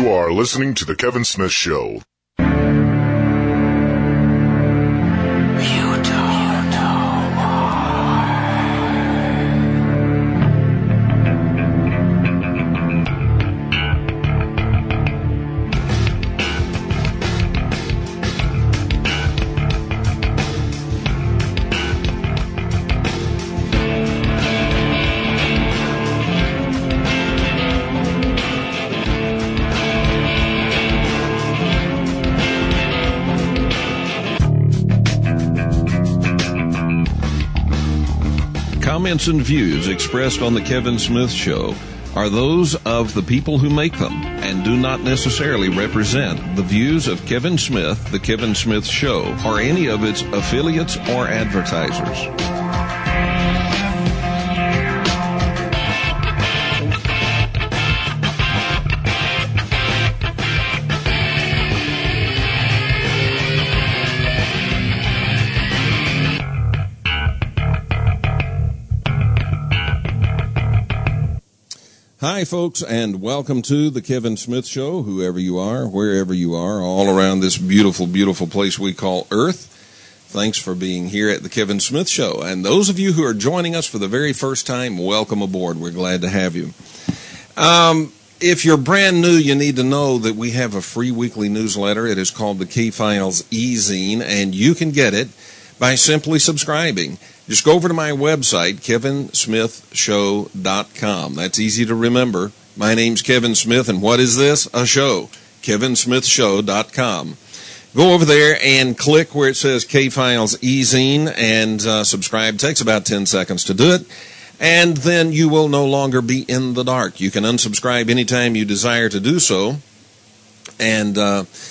You are listening to The Kevin Smith Show. Comments and views expressed on The Kevin Smith Show are those of the people who make them and do not necessarily represent the views of Kevin Smith, The Kevin Smith Show, or any of its affiliates or advertisers. Hi, folks, and welcome to The Kevin Smith Show, whoever you are, wherever you are, all around this beautiful, beautiful place we call Earth. Thanks for being here at The Kevin Smith Show. And those of you who are joining us for the very first time, welcome aboard. We're glad to have you. If you're brand new, you need to know that we have a free weekly newsletter. It is called the K-Files E-Zine, and you can get it by simply subscribing. Just go over to my website, kevinsmithshow.com. That's easy to remember. My name's Kevin Smith, and what is this? A show. kevinsmithshow.com. Go over there and click where it says K-Files E-Zine and subscribe. It takes about 10 seconds to do it, and then you will no longer be in the dark. You can unsubscribe anytime you desire to do so, and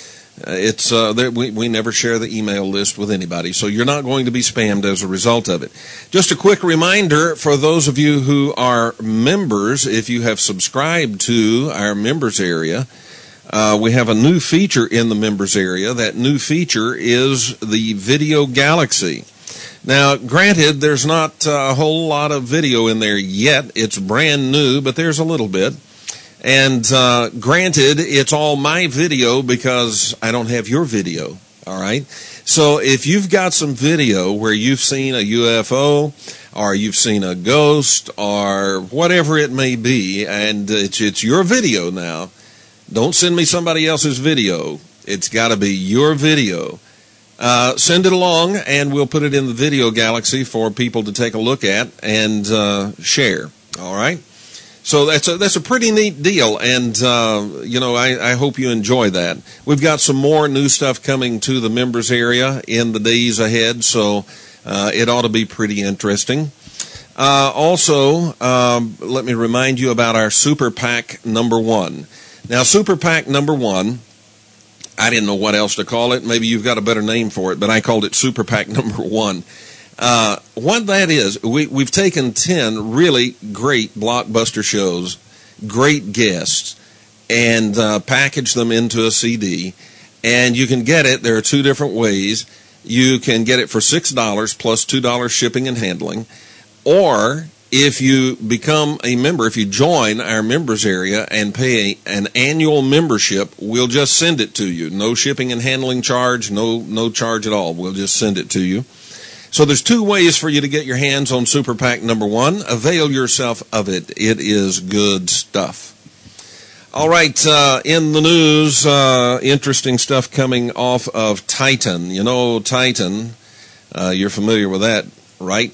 we never share the email list with anybody, so you're not going to be spammed as a result of it. Just a quick reminder for those of you who are members, if you have subscribed to our members area, we have a new feature in the members area. That new feature is the Video Galaxy. Now, granted, there's not a whole lot of video in there yet. It's brand new, but there's a little bit. And granted, it's all my video because I don't have your video, all right? So if you've got some video where you've seen a UFO or you've seen a ghost or whatever it may be, and it's your video now, don't send me somebody else's video. It's got to be your video. Send it along, and we'll put it in the Video Galaxy for people to take a look at and share, all right? So that's a pretty neat deal, and I hope you enjoy that. We've got some more new stuff coming to the members area in the days ahead, so it ought to be pretty interesting. Also, let me remind you about our Super PAC number 1. Now, Super PAC number 1, I didn't know what else to call it. Maybe you've got a better name for it, but I called it Super PAC number 1. What that is, we've taken 10 really great blockbuster shows, great guests, and packaged them into a CD. And you can get it. There are two different ways. You can get it for $6 plus $2 shipping and handling. Or if you become a member, if you join our members area and pay an annual membership, we'll just send it to you. No shipping and handling charge, no charge at all. We'll just send it to you. So there's two ways for you to get your hands on Super PAC number 1. Avail yourself of it. It is good stuff. All right, in the news, interesting stuff coming off of Titan. You know, Titan, you're familiar with that, right?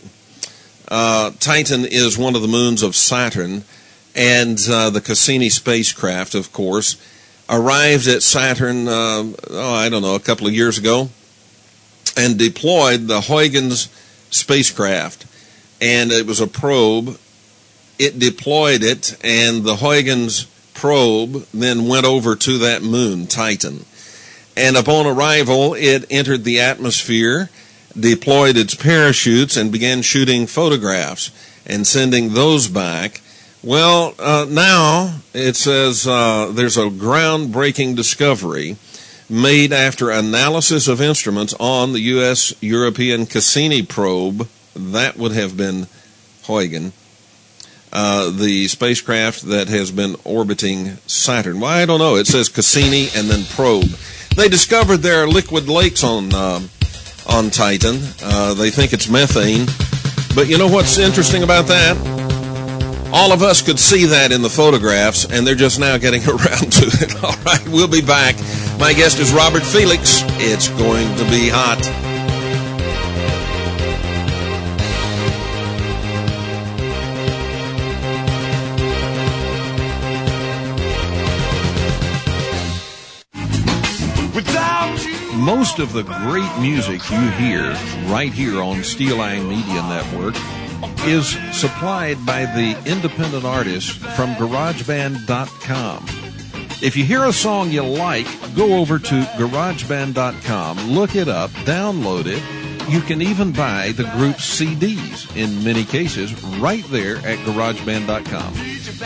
Titan is one of the moons of Saturn, and the Cassini spacecraft, of course, arrived at Saturn, a couple of years ago, and deployed the Huygens spacecraft. And it was a probe. It deployed it, and the Huygens probe then went over to that moon, Titan. And upon arrival, it entered the atmosphere, deployed its parachutes, and began shooting photographs and sending those back. Well, now it says there's a groundbreaking discovery made after analysis of instruments on the U.S. European Cassini probe. That would have been Huygens. the spacecraft that has been orbiting Saturn. Well, I don't know. It says Cassini and then probe. They discovered there are liquid lakes on Titan. They think it's methane. But you know what's interesting about that? All of us could see that in the photographs, and they're just now getting around to it. All right, we'll be back. My guest is Robert Felix. It's going to be hot. Most of the great music you hear right here on Steel Eye Media Network is supplied by the independent artists from GarageBand.com. If you hear a song you like, go over to GarageBand.com, look it up, download it. You can even buy the group's CDs, in many cases, right there at GarageBand.com.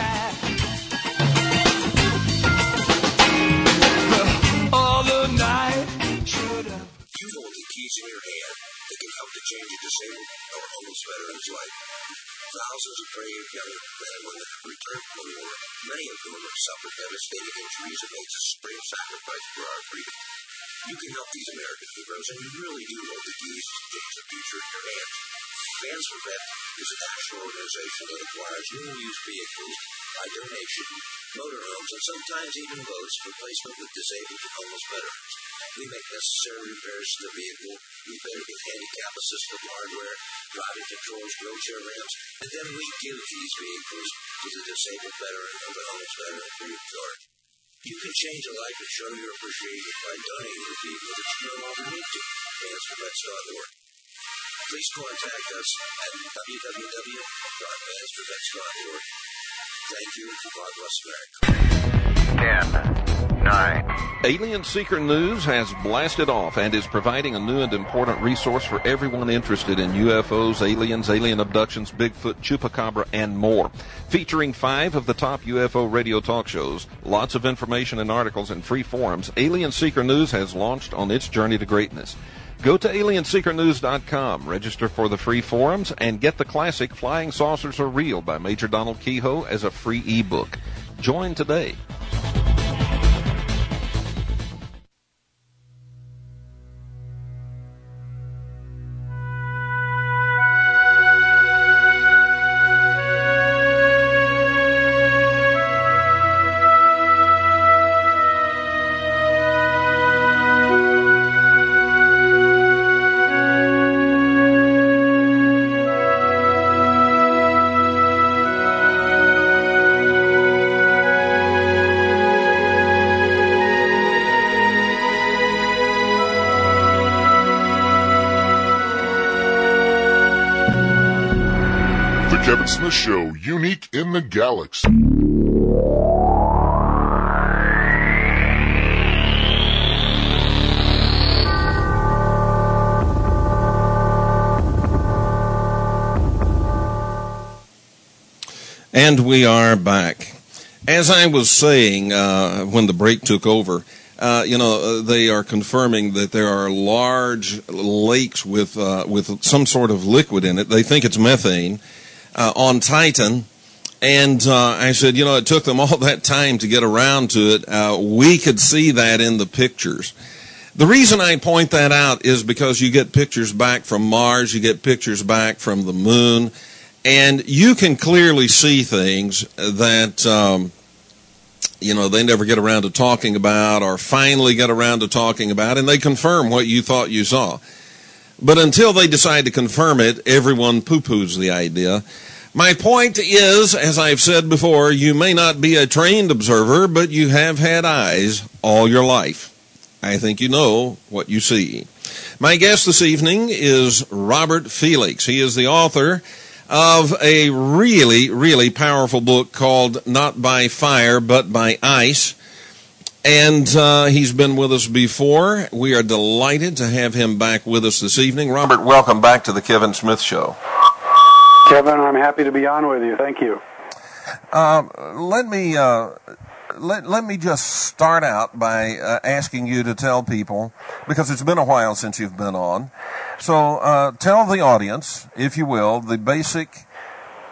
In your hand that can help to change a disabled or homeless veteran's life. Thousands of brave young men and women have returned from the war, many of whom have suffered devastating injuries and made supreme sacrifice for our freedom. You can help these American heroes, and you really do hold the keys to change the future in your hands. Fans for Vet is a national organization that acquires new and used vehicles by donation, motorhomes, and sometimes even boats for placement with disabled and homeless veterans. We make necessary repairs to the vehicle, we fit it with handicap assistive hardware, driving controls, wheelchair ramps, and then we give these vehicles to the disabled veteran or the homeless veteran free of charge. You can change a life and show your appreciation by donating a vehicle that you no longer need to. Fansforvets.org. Please contact us at www.fansforvets.org. Thank you, and God bless America. 10, 9. Alien Seeker News has blasted off and is providing a new and important resource for everyone interested in UFOs, aliens, alien abductions, Bigfoot, Chupacabra, and more. Featuring 5 of the top UFO radio talk shows, lots of information and articles, and free forums, Alien Seeker News has launched on its journey to greatness. Go to alienseekernews.com, register for the free forums, and get the classic Flying Saucers Are Real by Major Donald Kehoe as a free ebook. Join today. Kevin Smith Show, unique in the galaxy. And we are back. As I was saying when the break took over, they are confirming that there are large lakes with some sort of liquid in it. They think it's methane on Titan. And I said, it took them all that time to get around to it. We could see that in the pictures. The reason I point that out is because you get pictures back from Mars, you get pictures back from the moon, and you can clearly see things that, they never get around to talking about or finally get around to talking about, and they confirm what you thought you saw. But until they decide to confirm it, everyone poo-poos the idea. My point is, as I've said before, you may not be a trained observer, but you have had eyes all your life. I think you know what you see. My guest this evening is Robert Felix. He is the author of a really, really powerful book called Not by Fire, But by Ice. And he's been with us before. We are delighted to have him back with us this evening. Robert, welcome back to the Kevin Smith Show. Kevin, I'm happy to be on with you. Thank you. Let me just start out by asking you to tell people, because it's been a while since you've been on. So tell the audience, if you will, the basic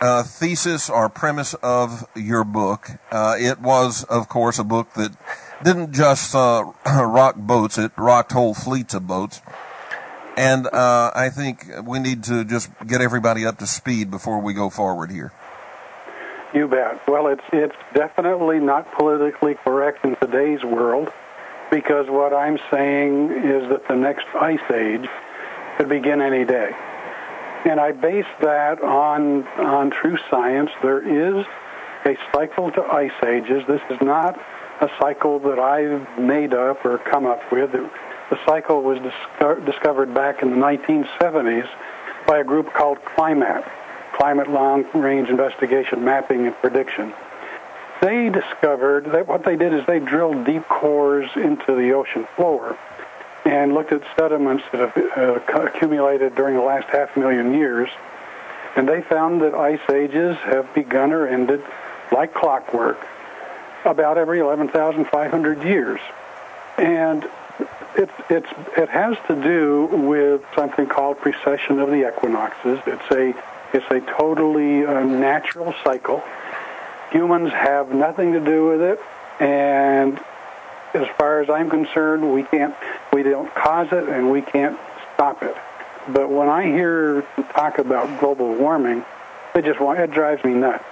thesis or premise of your book. It was, of course, a book that didn't just rock boats, it rocked whole fleets of boats. And I think we need to just get everybody up to speed before we go forward here. You bet. Well, it's definitely not politically correct in today's world, because what I'm saying is that the next ice age could begin any day. And I base that on true science. There is a cycle to ice ages. This is not a cycle that I've made up or come up with. The cycle was discovered back in the 1970s by a group called CLIMAT, Climate Long-Range Investigation, Mapping, and Prediction. They discovered that what they did is they drilled deep cores into the ocean floor and looked at sediments that have accumulated during the last 500,000 years, and they found that ice ages have begun or ended like clockwork about every 11,500 years. And it has to do with something called precession of the equinoxes. It's a totally natural cycle. Humans have nothing to do with it, and as far as I'm concerned, we don't cause it and we can't stop it. But when I hear talk about global warming, it drives me nuts.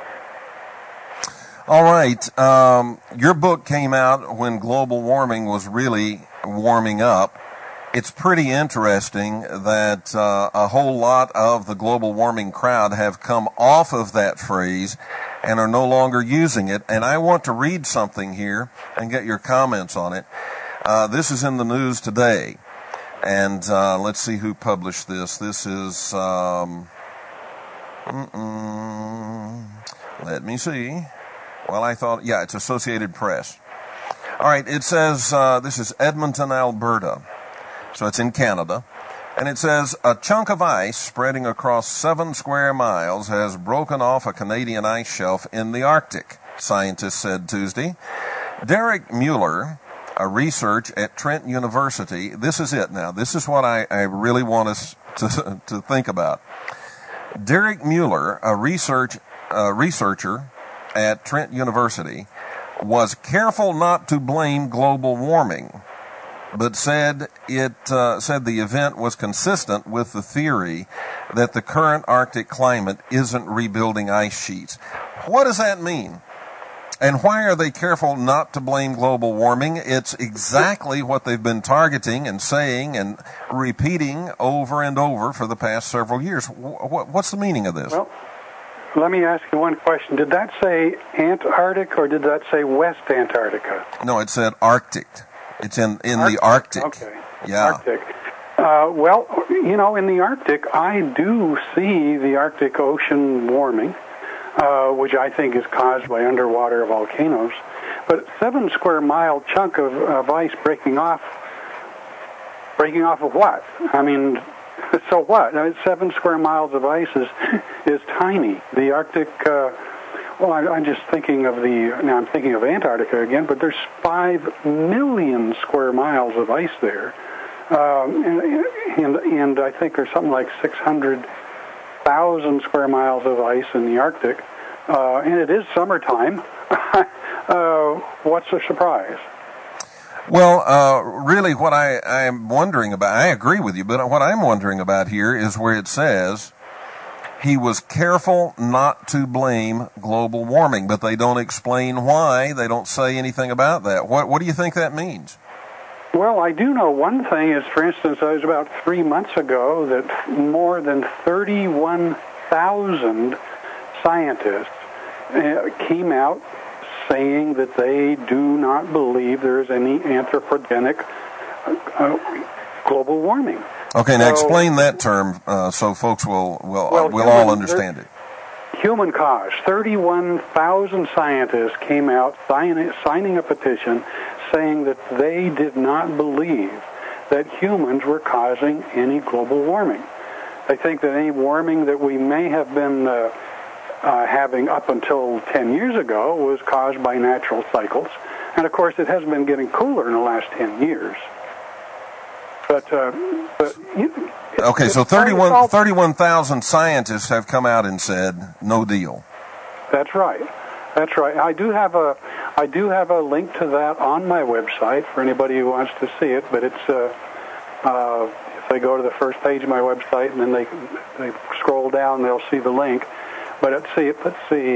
All right. Your book came out when global warming was really warming up. It's pretty interesting that a whole lot of the global warming crowd have come off of that phrase and are no longer using it. And I want to read something here and get your comments on it. This is in the news today. And let's see who published this. This is, let me see. Well, it's Associated Press. All right, it says, this is Edmonton, Alberta. So it's in Canada. And it says, a chunk of ice spreading across 7 square miles has broken off a Canadian ice shelf in the Arctic, scientists said Tuesday. Derek Mueller, a researcher at Trent University, this is it now. This is what I really want us to think about. Derek Mueller, a researcher at Trent University, was careful not to blame global warming, but said the event was consistent with the theory that the current Arctic climate isn't rebuilding ice sheets. What does that mean? And why are they careful not to blame global warming? It's exactly what they've been targeting and saying and repeating over and over for the past several years. What's the meaning of this? Well, let me ask you one question. Did that say Antarctic or did that say West Antarctica? No, it said Arctic. It's in the Arctic. Okay. Yeah. Arctic. Well, in the Arctic, I do see the Arctic Ocean warming, which I think is caused by underwater volcanoes. But 7 square mile chunk of ice breaking off of what? I mean, so what? 7 square miles of ice is tiny. The Arctic, I'm just thinking of I'm thinking of Antarctica again, but there's 5 million square miles of ice there. And I think there's something like 600,000 square miles of ice in the Arctic. And it is summertime. What's the surprise? Well, really what I'm wondering about, I agree with you, but what I'm wondering about here is where it says he was careful not to blame global warming, but they don't explain why. They don't say anything about that. What do you think that means? Well, I do know one thing is, for instance, it was about 3 months ago that more than 31,000 scientists came out saying that they do not believe there is any anthropogenic global warming. Okay, now explain that term so folks will all understand it. Human cause. 31,000 scientists came out signing a petition saying that they did not believe that humans were causing any global warming. They think that any warming that we may have been having up until 10 years ago was caused by natural cycles. And, of course, it has been getting cooler in the last 10 years. But Okay, so 31,000 scientists have come out and said no deal. That's right. That's right. I do have a link to that on my website for anybody who wants to see it. But it's if they go to the first page of my website and then they scroll down, they'll see the link. But let's see. It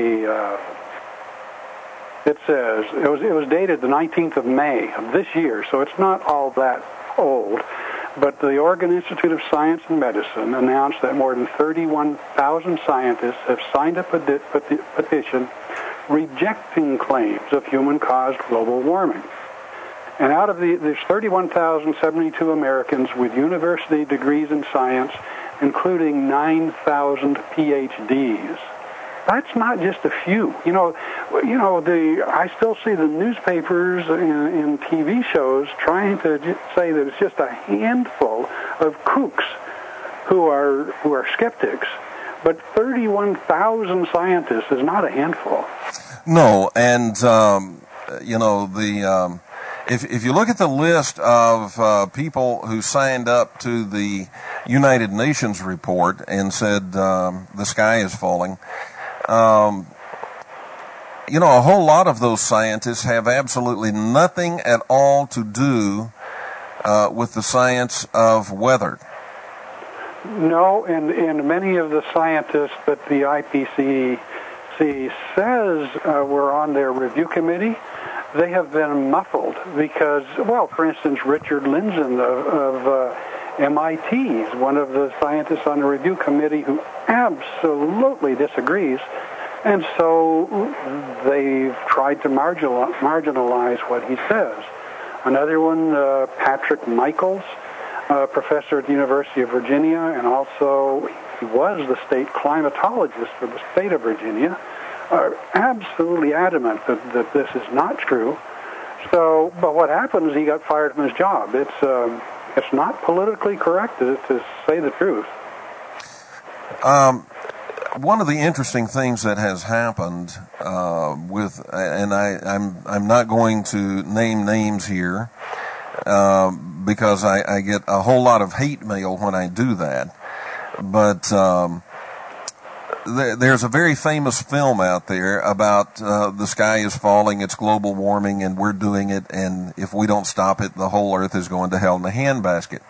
says it was dated the 19th of May of this year, so it's not all that old. But the Oregon Institute of Science and Medicine announced that more than 31,000 scientists have signed a petition rejecting claims of human-caused global warming. And out of there's 31,072 Americans with university degrees in science, including 9,000 PhDs. That's not just a few. I still see the newspapers and TV shows trying to say that it's just a handful of kooks who are skeptics. But 31,000 scientists is not a handful. No, and if you look at the list of people who signed up to the United Nations report and said the sky is falling, a whole lot of those scientists have absolutely nothing at all to do with the science of weather. No, and many of the scientists that the IPCC says were on their review committee, they have been muffled because, well, for instance, Richard Lindzen of MIT is one of the scientists on the review committee who absolutely disagrees, and so they've tried to marginalize what he says. Another one, Patrick Michaels, professor at the University of Virginia, and also he was the state climatologist for the state of Virginia, are absolutely adamant that this is not true. So, but what happened is he got fired from his job. It's not politically correct to say the truth. One of the interesting things that has happened I'm not going to name names here because I get a whole lot of hate mail when I do that. But there's a very famous film out there about the sky is falling, it's global warming, and we're doing it, and if we don't stop it, the whole earth is going to hell in a handbasket.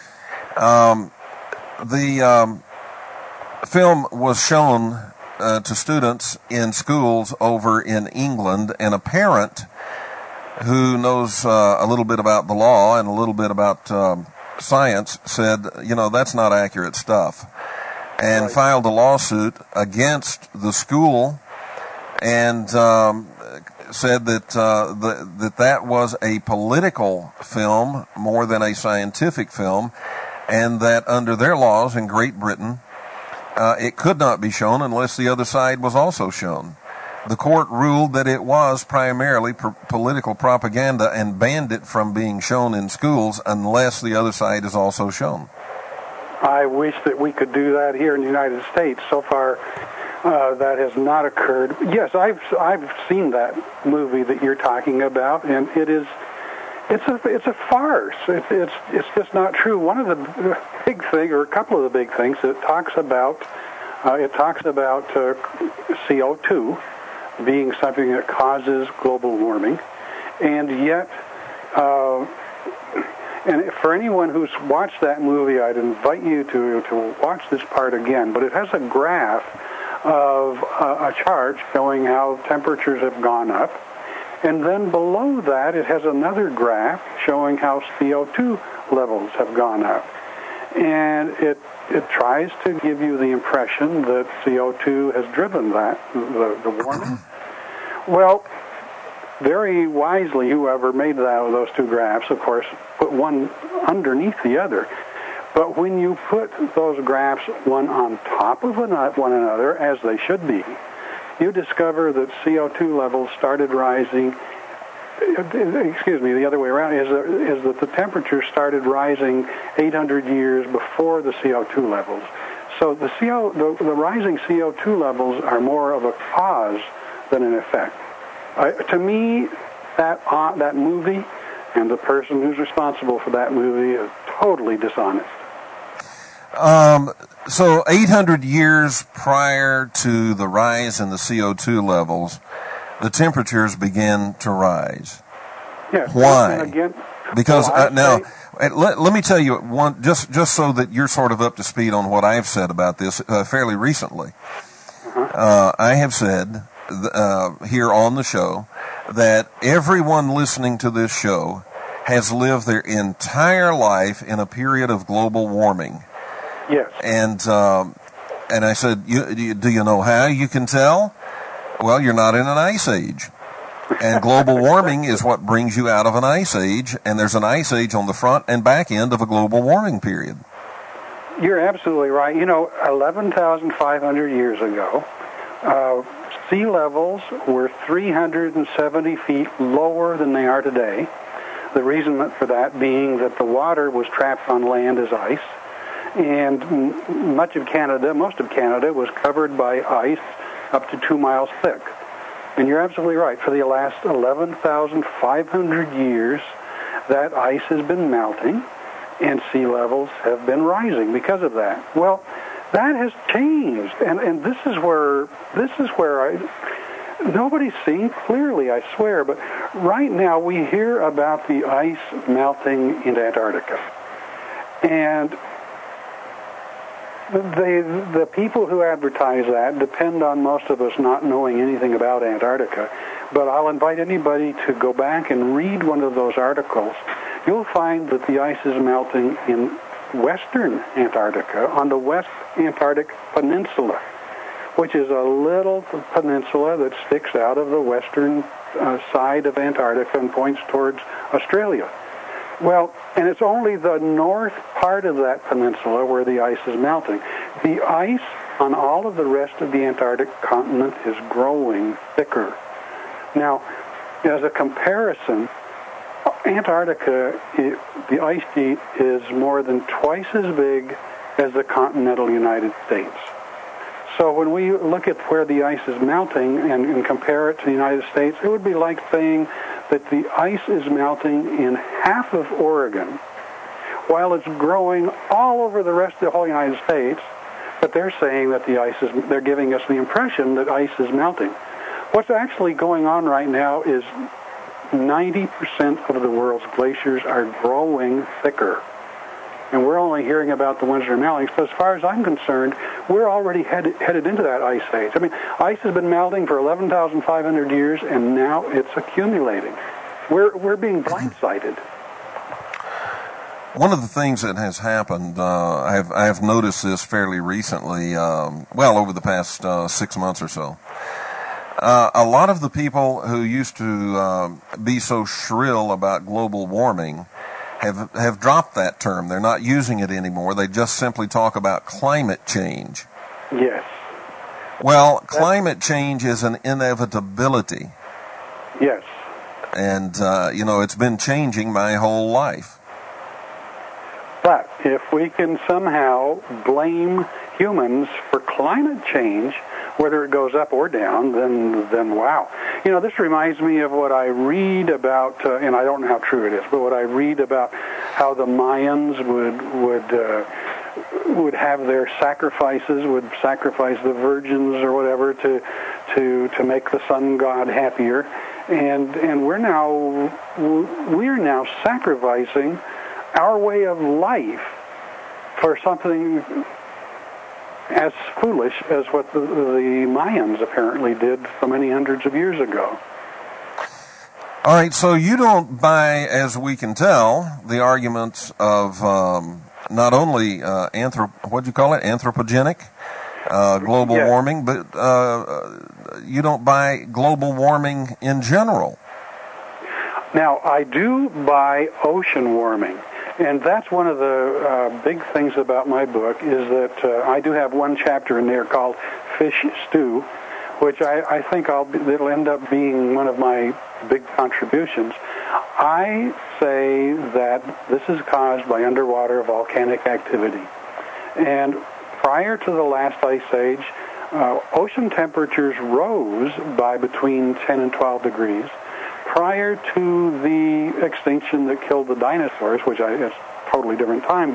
The film was shown to students in schools over in England, and a parent who knows a little bit about the law and a little bit about science said, that's not accurate stuff, and filed a lawsuit against the school and said that that was a political film more than a scientific film, and that under their laws in Great Britain, it could not be shown unless the other side was also shown. The court ruled that it was primarily political propaganda and banned it from being shown in schools unless the other side is also shown. I wish that we could do that here in the United States. So far, that has not occurred. Yes, I've seen that movie that you're talking about, and it's a farce. It's just not true. One of the big things, or a couple of the big things, it talks about CO2 being something that causes global warming, and yet. And for anyone who's watched that movie, I'd invite you to watch this part again. But it has a graph of a chart showing how temperatures have gone up. And then below that, it has another graph showing how CO2 levels have gone up. And it tries to give you the impression that CO2 has driven that, the warming. Well, very wisely, whoever made those two graphs, of course, put one underneath the other. But when you put those graphs one on top of one another, as they should be, you discover that CO2 levels started rising. The other way around is that the temperature started rising 800 years before the CO2 levels. So the rising CO2 levels are more of a cause than an effect. To me, that movie and the person who's responsible for that movie is totally dishonest. So 800 years prior to the rise in the CO2 levels, the temperatures began to rise. Yes. Why? Again, Because well, let me tell you one, just so that you're sort of up to speed on what I've said about this fairly recently. I have said here on the show that everyone listening to this show has lived their entire life in a period of global warming. Yes. And I said, do you know how you can tell? Well, you're not in an ice age. And global warming is what brings you out of an ice age, and there's an ice age on the front and back end of a global warming period. You're absolutely right. 11,500 years ago, sea levels were 370 feet lower than they are today. The reason for that being that the water was trapped on land as ice, and most of Canada was covered by ice up to 2 miles thick. And you're absolutely right. For the last 11,500 years, that ice has been melting, and sea levels have been rising because of that. Well, that has changed, and this is where nobody's seeing clearly, I swear. But right now, we hear about the ice melting in Antarctica, and the people who advertise that depend on most of us not knowing anything about Antarctica. But I'll invite anybody to go back and read one of those articles. You'll find that the ice is melting in western Antarctica, on the West Antarctic Peninsula, which is a little peninsula that sticks out of the western side of Antarctica and points towards Australia. Well, and it's only the north part of that peninsula where the ice is melting. The ice on all of the rest of the Antarctic continent is growing thicker. Now, as a comparison, Antarctica, the ice sheet is more than twice as big as the continental United States. So when we look at where the ice is melting and compare it to the United States, it would be like saying that the ice is melting in half of Oregon, while it's growing all over the rest of the whole United States. But they're saying that they're giving us the impression that ice is melting. What's actually going on right now is 90% of the world's glaciers are growing thicker. And we're only hearing about the ones that are melting. So as far as I'm concerned, we're already headed into that ice age. I mean, ice has been melting for 11,500 years, and now it's accumulating. We're being blindsided. One of the things that has happened, I have noticed this fairly recently, over the past 6 months or so. A lot of the people who used to be so shrill about global warming have dropped that term. They're not using it anymore. They just simply talk about climate change. Yes. Well, climate change is an inevitability. Yes. And, it's been changing my whole life. But if we can somehow blame humans for climate change, whether it goes up or down, then wow. This reminds me of what I read about, and I don't know how true it is, but what I read about how the Mayans would have their sacrifices, would sacrifice the virgins or whatever to make the sun god happier, and we're now sacrificing our way of life for something as foolish as what the Mayans apparently did so many hundreds of years ago. All right, so you don't buy, as we can tell, the arguments of not only anthropogenic global warming, but you don't buy global warming in general. Now, I do buy ocean warming. And that's one of the big things about my book is that I do have one chapter in there called Fish Stew, which I think it'll end up being one of my big contributions. I say that this is caused by underwater volcanic activity. And prior to the last ice age, ocean temperatures rose by between 10 and 12 degrees. Prior to the extinction that killed the dinosaurs, which is a totally different time, but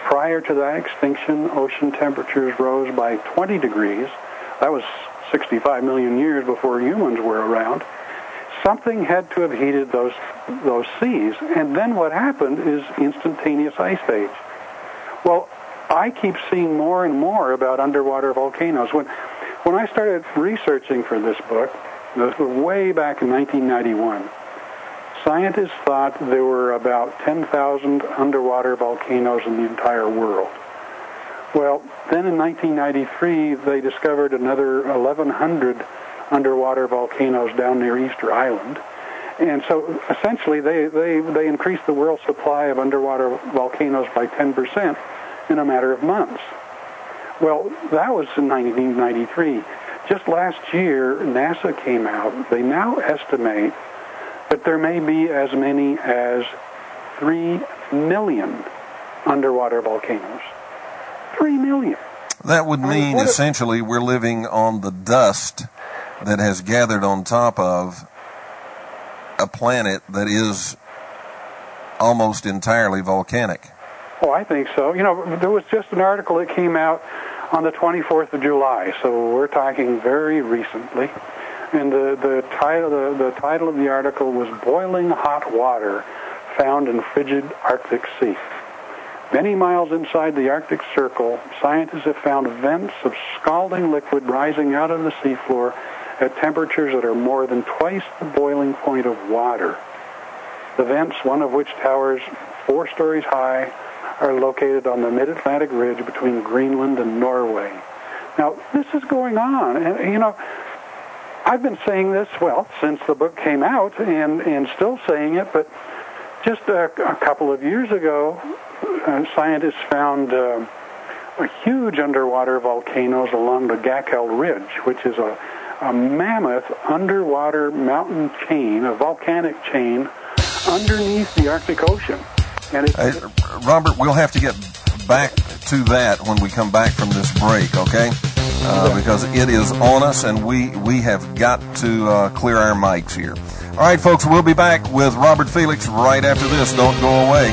prior to that extinction, ocean temperatures rose by 20 degrees. That was 65 million years before humans were around. Something had to have heated those seas. And then what happened is instantaneous ice age. Well, I keep seeing more and more about underwater volcanoes. When I started researching for this book, this was way back in 1991, scientists thought there were about 10,000 underwater volcanoes in the entire world. Well, then in 1993, they discovered another 1,100 underwater volcanoes down near Easter Island. And so essentially they increased the world supply of underwater volcanoes by 10% in a matter of months. Well, that was in 1993. Just last year, NASA came out. They now estimate that there may be as many as 3 million underwater volcanoes. 3 million. That would mean essentially we're living on the dust that has gathered on top of a planet that is almost entirely volcanic. Oh, I think so. You know, there was just an article that came out on the 24th of July, so we're talking very recently. And the title of the article was Boiling Hot Water Found in Frigid Arctic Sea. Many miles inside the Arctic Circle, scientists have found vents of scalding liquid rising out of the seafloor at temperatures that are more than twice the boiling point of water. The vents, one of which towers 4 stories high, are located on the mid-Atlantic ridge between Greenland and Norway. Now, this is going on, and, you know, I've been saying this, well, since the book came out, and still saying it, but just a couple of years ago, scientists found huge underwater volcanoes along the Gakkel Ridge, which is a mammoth underwater mountain chain, a volcanic chain, underneath the Arctic Ocean. And Robert, we'll have to get back to that when we come back from this break, okay? Because it is on us, and we have got to clear our mics here. All right, folks, we'll be back with Robert Felix right after this. Don't go away.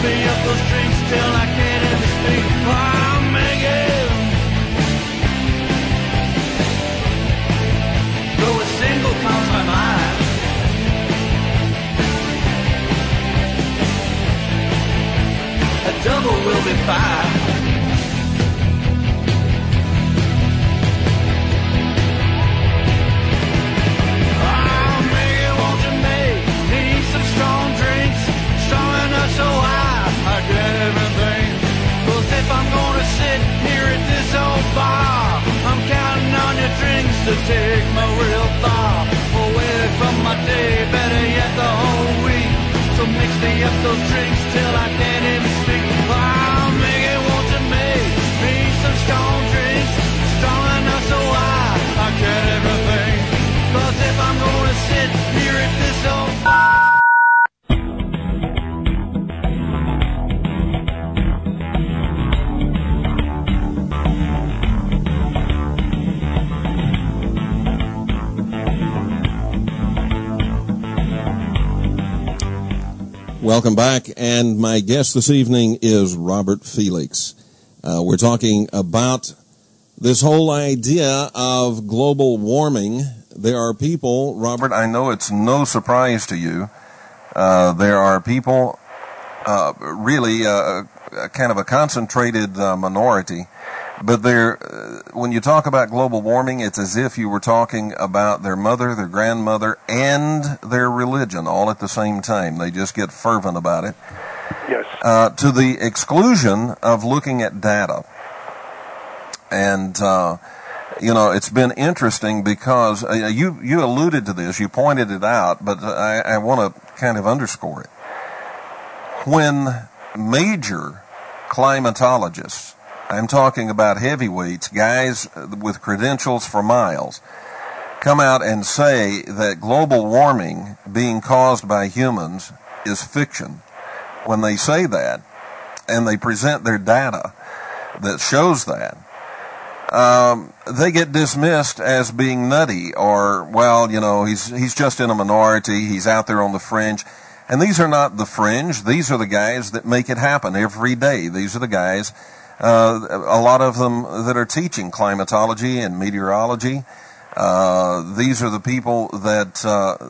me up those drinks till I can't even speak. I'm making. Though a single comes my mind, a double will be fine. So I get everything. 'Cause if I'm gonna sit here at this old bar, I'm counting on your drinks to take my real thought away from my day, better yet the whole week. So mix me up those drinks till I can't even speak. I'll make it, won't you make me some strong drinks, strong enough so I get everything. 'Cause if I'm gonna sit here at this old bar. Welcome back, and my guest this evening is Robert Felix. We're talking about this whole idea of global warming. There are people, Robert, I know it's no surprise to you, there are people, really kind of a concentrated minority, but when you talk about global warming, it's as if you were talking about their mother, their grandmother, and their religion all at the same time. They just get fervent about it. Yes. To the exclusion of looking at data. And, it's been interesting because you alluded to this, you pointed it out, but I want to kind of underscore it. When major climatologists, I'm talking about heavyweights, guys with credentials for miles, come out and say that global warming being caused by humans is fiction. When they say that, and they present their data that shows that, they get dismissed as being nutty, or, well, he's just in a minority, he's out there on the fringe. And these are not the fringe, these are the guys that make it happen every day. These are the guys, a lot of them that are teaching climatology and meteorology. These are the people that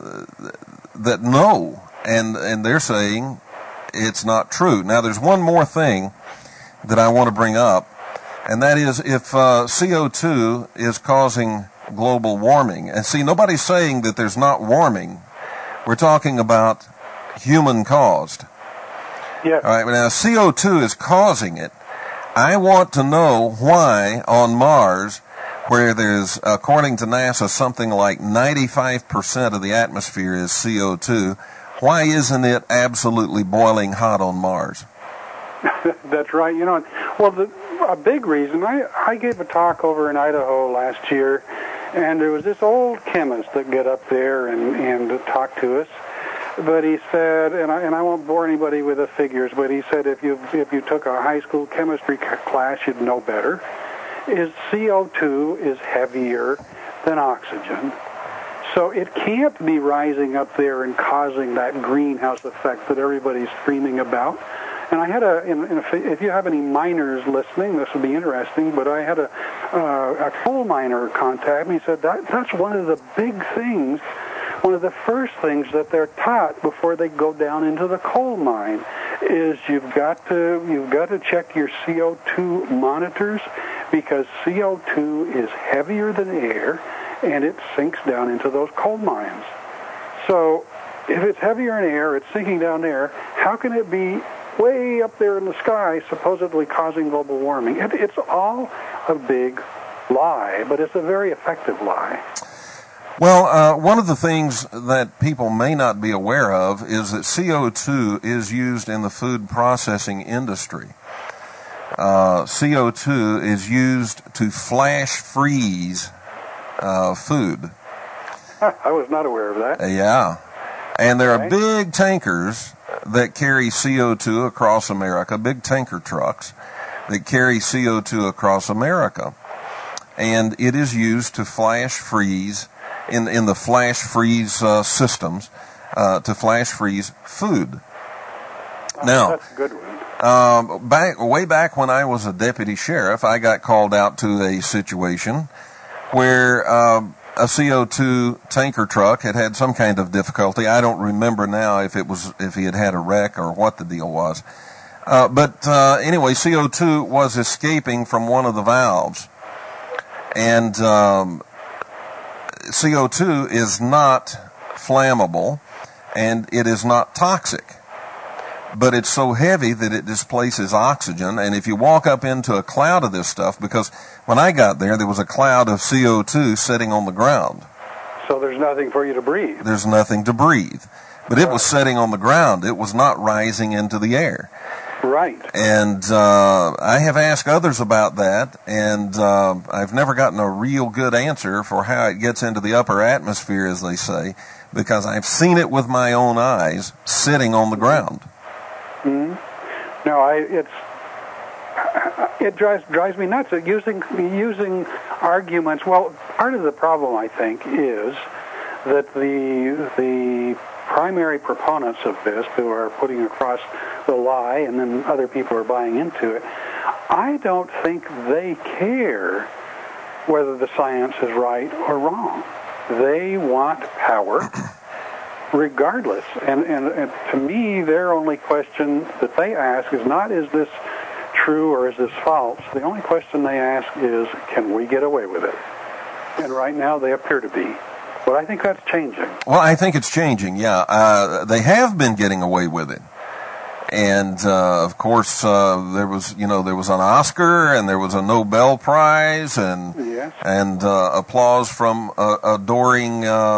know, and they're saying it's not true. Now, there's one more thing that I want to bring up, and that is if CO2 is causing global warming. And see, nobody's saying that there's not warming. We're talking about human-caused. Yeah. All right, now CO2 is causing it. I want to know why on Mars, where there's, according to NASA, something like 95% of the atmosphere is CO2, why isn't it absolutely boiling hot on Mars? That's right. A big reason, I gave a talk over in Idaho last year, and there was this old chemist that got up there and talked to us. But he said, and I won't bore anybody with the figures, but he said if you took a high school chemistry class, you'd know better, is CO2 is heavier than oxygen. So it can't be rising up there and causing that greenhouse effect that everybody's screaming about. And I had if you have any miners listening, this would be interesting, but I had a coal miner contact me. He said that's one of the big things, one of the first things that they're taught before they go down into the coal mine is you've got to check your CO2 monitors, because CO2 is heavier than air and it sinks down into those coal mines. So if it's heavier in air, it's sinking down there, how can it be way up there in the sky supposedly causing global warming? It's all a big lie, but it's a very effective lie. Well, one of the things that people may not be aware of is that CO2 is used in the food processing industry. CO2 is used to flash freeze food. I was not aware of that. Yeah. And there are big tankers that carry CO2 across America, big tanker trucks that carry CO2 across America. And it is used to flash freeze in the flash freeze systems to flash freeze food. Now, that's a good one. Way back when I was a deputy sheriff, I got called out to a situation where a CO2 tanker truck had some kind of difficulty. I don't remember now if he had a wreck or what the deal was. But anyway, CO2 was escaping from one of the valves. And CO2 is not flammable, and it is not toxic. But it's so heavy that it displaces oxygen, and if you walk up into a cloud of this stuff, because when I got there was a cloud of CO2 sitting on the ground. So there's nothing for you to breathe. There's nothing to breathe. But it was sitting on the ground. It was not rising into the air. Right. And I have asked others about that, and I've never gotten a real good answer for how it gets into the upper atmosphere, as they say, because I've seen it with my own eyes sitting on the ground. Mm-hmm. No, it drives me nuts. Using arguments. Well, part of the problem, I think, is that the primary proponents of this, who are putting across the lie, and then other people are buying into it, I don't think they care whether the science is right or wrong. They want power regardless. And to me, their only question that they ask is not, is this true or is this false? The only question they ask is, can we get away with it? And right now they appear to be. But I think that's changing. Well, I think it's changing, yeah. They have been getting away with it. And, of course, there was an Oscar, and there was a Nobel Prize, and yes, and applause from adoring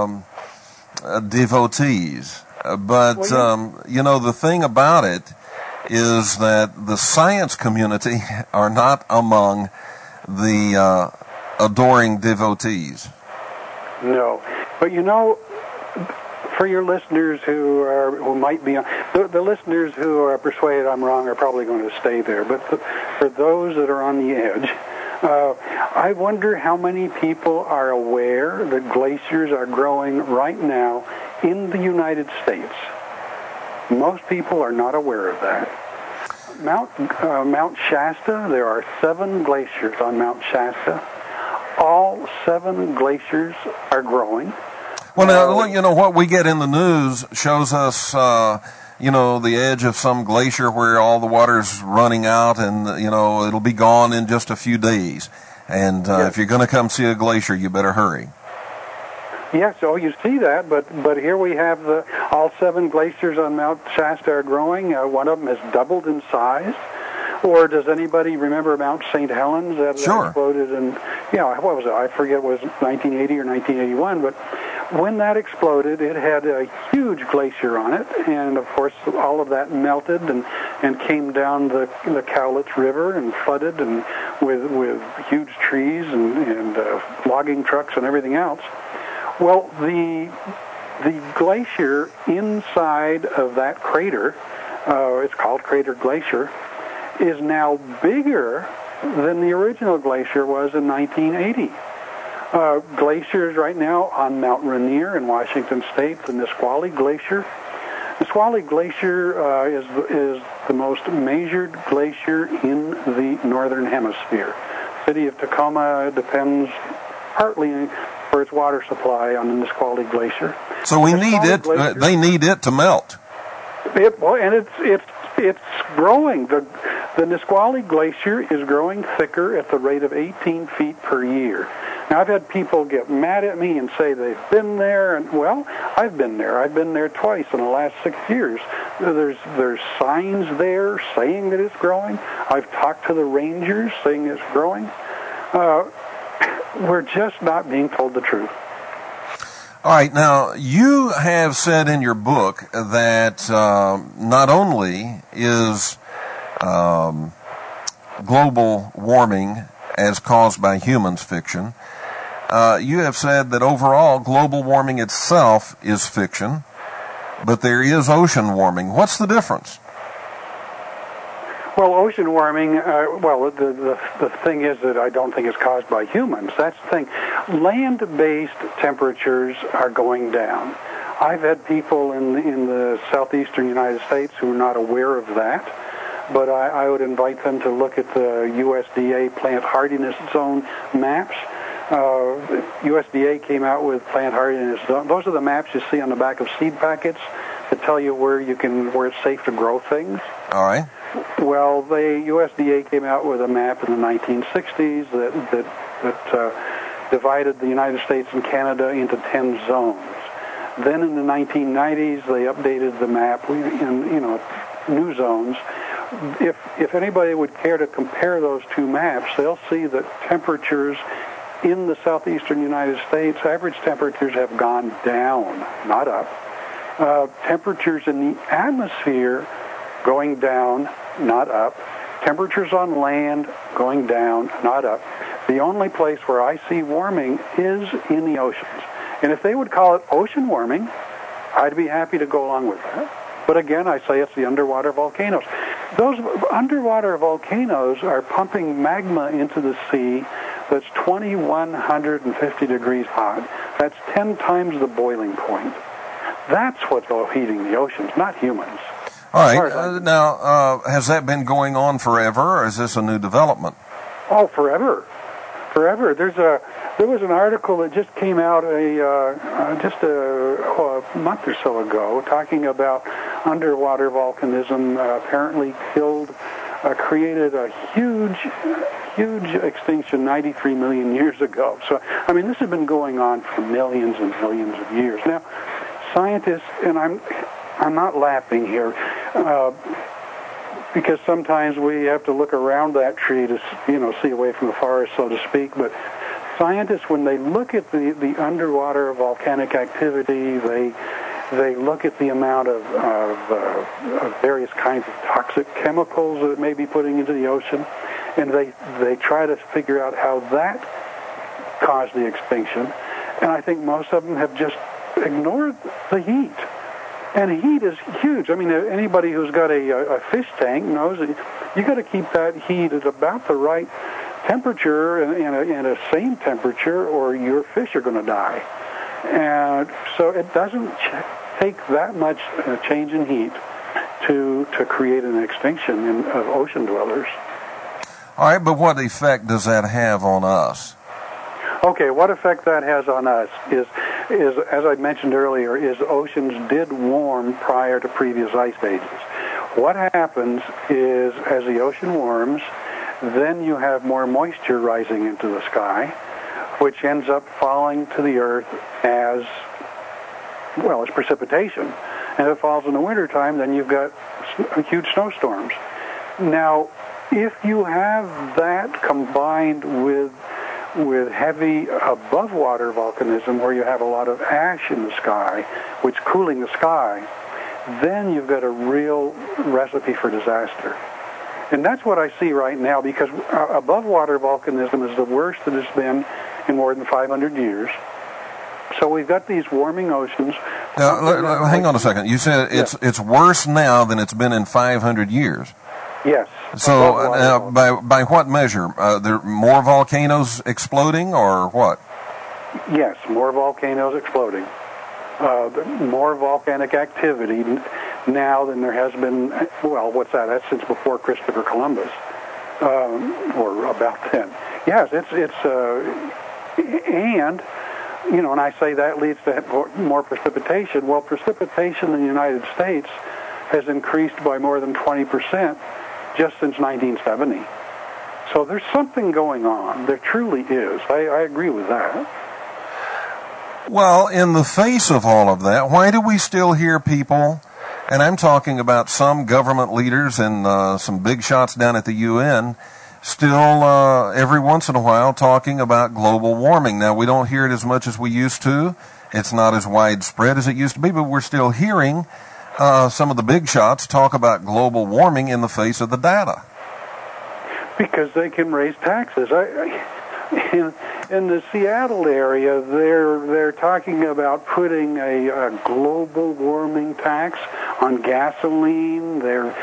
devotees. But, the thing about it is that the science community are not among the adoring devotees. No. But for your listeners who might be on, the listeners who are persuaded I'm wrong are probably going to stay there. But for those that are on the edge, I wonder how many people are aware that glaciers are growing right now in the United States. Most people are not aware of that. Mount Shasta, there are 7 glaciers on Mount Shasta. All 7 glaciers are growing. Well, now, what we get in the news shows us, the edge of some glacier where all the water's running out, and, it'll be gone in just a few days. And yes, if you're going to come see a glacier, you better hurry. Yes, you see that, but here we have all 7 glaciers on Mount Shasta are growing. One of them has doubled in size. Or does anybody remember Mount St. Helens that Sure. exploded in, what was it? I forget, it was 1980 or 1981, but when that exploded, it had a huge glacier on it, and of course all of that melted and came down the Cowlitz River and flooded, and with huge trees and logging trucks and everything else. Well, the glacier inside of that crater, it's called Crater Glacier, is now bigger than the original glacier was in 1980. Glaciers right now on Mount Rainier in Washington State, the Nisqually Glacier. Nisqually Glacier is the most measured glacier in the northern hemisphere. The city of Tacoma depends partly for its water supply on the Nisqually Glacier. So we need it. They need it to melt. It's growing. The Nisqually Glacier is growing thicker at the rate of 18 feet per year. Now, I've had people get mad at me and say they've been there, and well, I've been there. I've been there twice in the last 6 years. There's signs there saying that it's growing. I've talked to the rangers saying it's growing. We're just not being told the truth. All right, now, you have said in your book that not only is global warming as caused by humans fiction, you have said that overall global warming itself is fiction, but there is ocean warming. What's the difference? Well, ocean warming, the thing is that I don't think it's caused by humans. That's the thing. Land-based temperatures are going down. I've had people in the southeastern United States who are not aware of that. but I would invite them to look at the USDA plant hardiness zone maps. USDA came out with plant hardiness zone. Those are the maps you see on the back of seed packets that tell you where it's safe to grow things. All right. Well, the USDA came out with a map in the 1960s that divided the United States and Canada into 10 zones. Then in the 1990s, they updated the map in new zones. If anybody would care to compare those two maps, they'll see that temperatures in the southeastern United States, average temperatures have gone down, not up. Temperatures in the atmosphere going down, not up. Temperatures on land going down, not up. The only place where I see warming is in the oceans. And if they would call it ocean warming, I'd be happy to go along with that. But again, I say it's the underwater volcanoes. Those underwater volcanoes are pumping magma into the sea that's 2,150 degrees hot. That's 10 times the boiling point. That's what's heating the oceans, not humans. All right. Now, has that been going on forever, or is this a new development? Oh, forever. Forever. There was an article that just came out just a month or so ago talking about underwater volcanism apparently created a huge extinction 93 million years ago. So, I mean, this has been going on for millions and millions of years. Now, scientists, and I'm not laughing here, because sometimes we have to look around that tree to, see away from the forest, so to speak. But scientists, when they look at the underwater volcanic activity, they look at the amount of various kinds of toxic chemicals that it may be putting into the ocean, and they try to figure out how that caused the extinction. And I think most of them have just ignored the heat. And heat is huge. I mean, anybody who's got a fish tank knows that you got to keep that heat at about the right temperature and a same temperature, or your fish are going to die. And so it doesn't take that much change in heat to create an extinction of ocean dwellers. All right, but what effect does that have on us? Okay, what effect that has on us is, as I mentioned earlier, is oceans did warm prior to previous ice ages. What happens is, as the ocean warms, then you have more moisture rising into the sky, which ends up falling to the earth as precipitation. And if it falls in the wintertime, then you've got huge snowstorms. Now, if you have that combined with heavy above-water volcanism, where you have a lot of ash in the sky, which cooling the sky, then you've got a real recipe for disaster. And that's what I see right now, because above-water volcanism is the worst that it's been in more than 500 years. So we've got these warming oceans. Now, hang on a second. You said it's worse now than it's been in 500 years. Yes. So by what measure? There more volcanoes exploding, or what? Yes, more volcanoes exploding. More volcanic activity now than there has been. Well, what's that? That's since before Christopher Columbus, or about then. Yes, and and I say that leads to more precipitation. Well, precipitation in the United States has increased by more than 20%. Just since 1970. So there's something going on. There truly is. I agree with that. Well, in the face of all of that, why do we still hear people, and I'm talking about some government leaders and some big shots down at the UN, still every once in a while talking about global warming? Now, we don't hear it as much as we used to. It's not as widespread as it used to be, but we're still hearing some of the big shots talk about global warming in the face of the data. Because they can raise taxes. In the Seattle area, they're talking about putting a global warming tax on gasoline.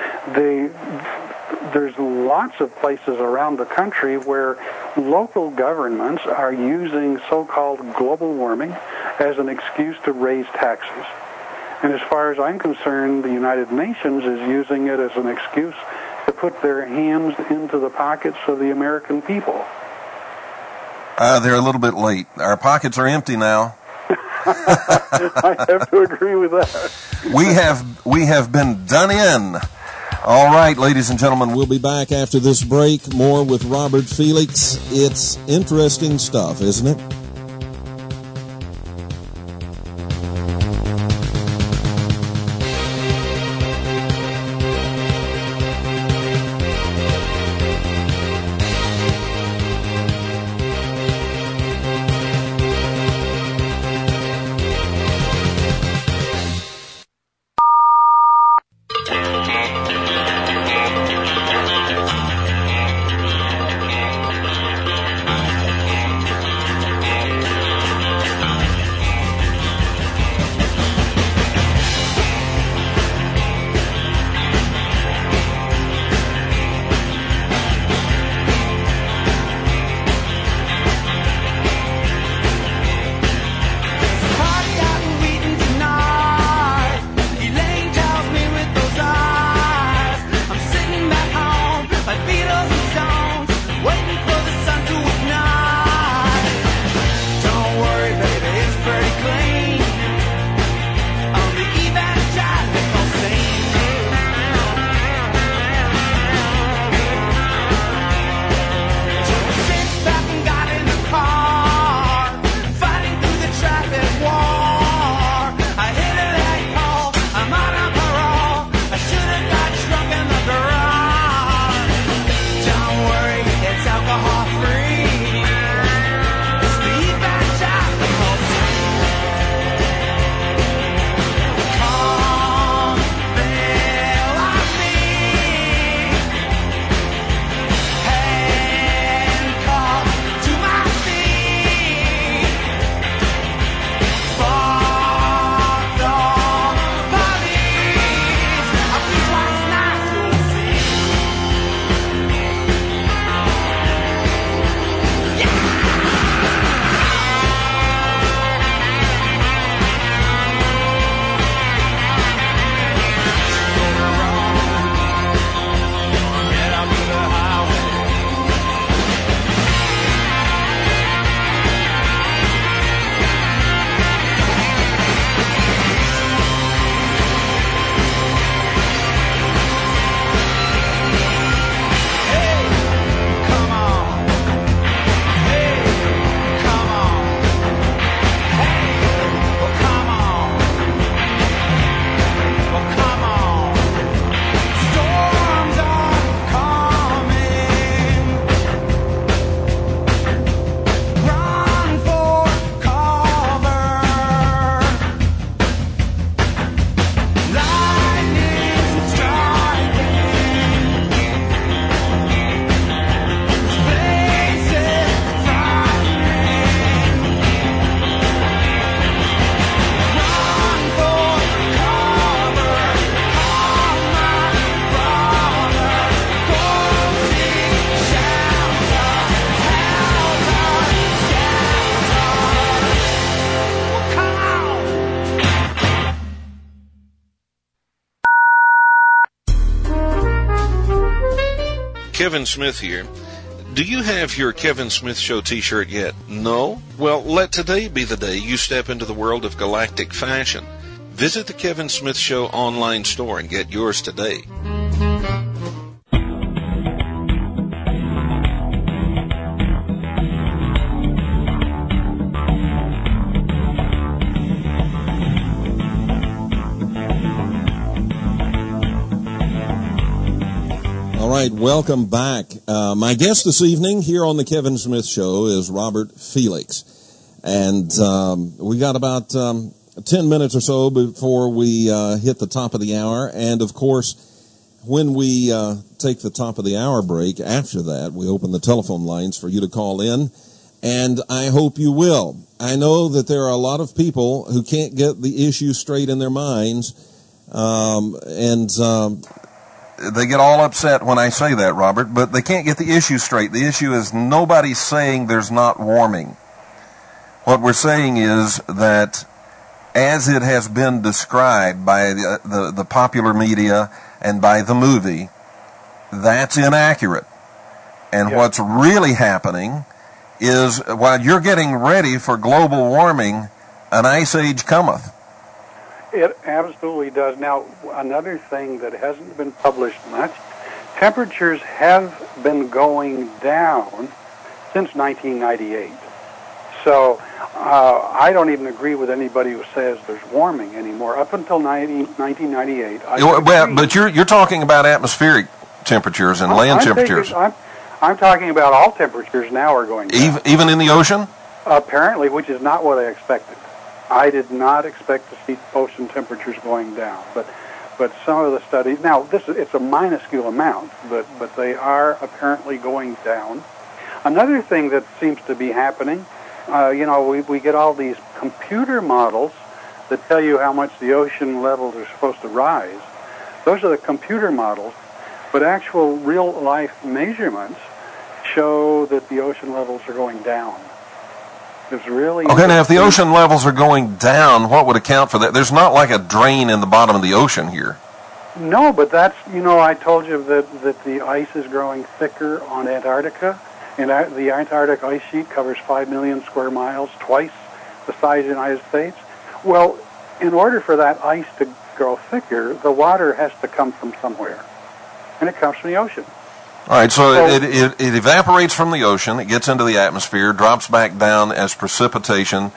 There's lots of places around the country where local governments are using so-called global warming as an excuse to raise taxes. And as far as I'm concerned, the United Nations is using it as an excuse to put their hands into the pockets of the American people? They're a little bit late. Our pockets are empty now. I have to agree with that. We have been done in. All right, ladies and gentlemen, we'll be back after this break. More with Robert Felix. It's interesting stuff, isn't it? Kevin Smith here. Do you have your Kevin Smith Show t-shirt yet? No? Well, let today be the day you step into the world of galactic fashion. Visit the Kevin Smith Show online store and get yours today. All right, welcome back. My guest this evening here on the Kevin Smith Show is Robert Felix. And we got about 10 minutes or so before we hit the top of the hour. And, of course, when we take the top of the hour break, after that, we open the telephone lines for you to call in. And I hope you will. I know that there are a lot of people who can't get the issue straight in their minds. They get all upset when I say that, Robert, but they can't get the issue straight. The issue is nobody's saying there's not warming. What we're saying is that as it has been described by the popular media and by the movie, that's inaccurate. And what's really happening is, while you're getting ready for global warming, an ice age cometh. It absolutely does. Now, another thing that hasn't been published much, temperatures have been going down since 1998. So I don't even agree with anybody who says there's warming anymore. Up until 1998. But you're talking about atmospheric temperatures and land temperatures. I'm talking about all temperatures now are going down. Even in the ocean? Apparently, which is not what I expected. I did not expect to see ocean temperatures going down, but some of the studies, now it's a minuscule amount, but they are apparently going down. Another thing that seems to be happening, we get all these computer models that tell you how much the ocean levels are supposed to rise. Those are the computer models, but actual real-life measurements show that the ocean levels are going down. It's really okay. Now, if the ocean levels are going down, what would account for that? There's not like a drain in the bottom of the ocean here. No, but that's, I told you that the ice is growing thicker on Antarctica, and the Antarctic ice sheet covers 5 million square miles, twice the size of the United States. Well, in order for that ice to grow thicker, the water has to come from somewhere, and it comes from the ocean. All right, so it evaporates from the ocean, it gets into the atmosphere, drops back down as precipitation,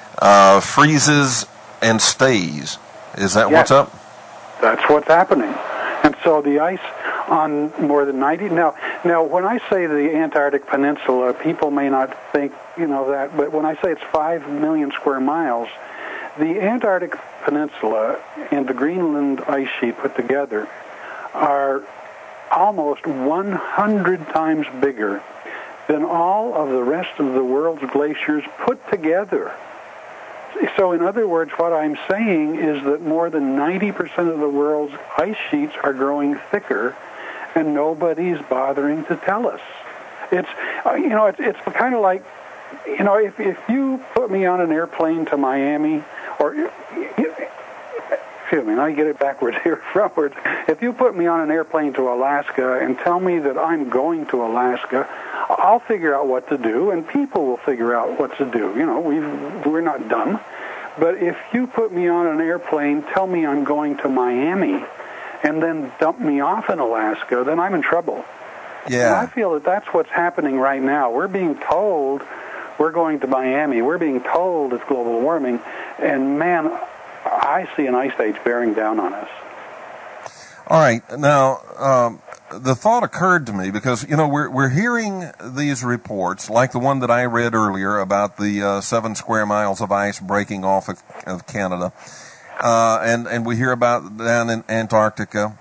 freezes and stays. Is that what's up? That's what's happening. And so the ice on more than 90... Now, when I say the Antarctic Peninsula, people may not think, that, but when I say it's 5 million square miles, the Antarctic Peninsula and the Greenland ice sheet put together are almost 100 times bigger than all of the rest of the world's glaciers put together. So in other words, what I'm saying is that more than 90% of the world's ice sheets are growing thicker, and nobody's bothering to tell us. It's kind of like, if you put me on an airplane to Miami, or excuse me, I get it backwards here, frontwards. If you put me on an airplane to Alaska and tell me that I'm going to Alaska, I'll figure out what to do, and people will figure out what to do. We're not dumb. But if you put me on an airplane, tell me I'm going to Miami, and then dump me off in Alaska, then I'm in trouble. Yeah. And I feel that that's what's happening right now. We're being told we're going to Miami. We're being told it's global warming, and man, I see an ice age bearing down on us. All right. Now, the thought occurred to me because, we're hearing these reports, like the one that I read earlier about the 7 square miles of ice breaking off of Canada. And we hear about down in Antarctica,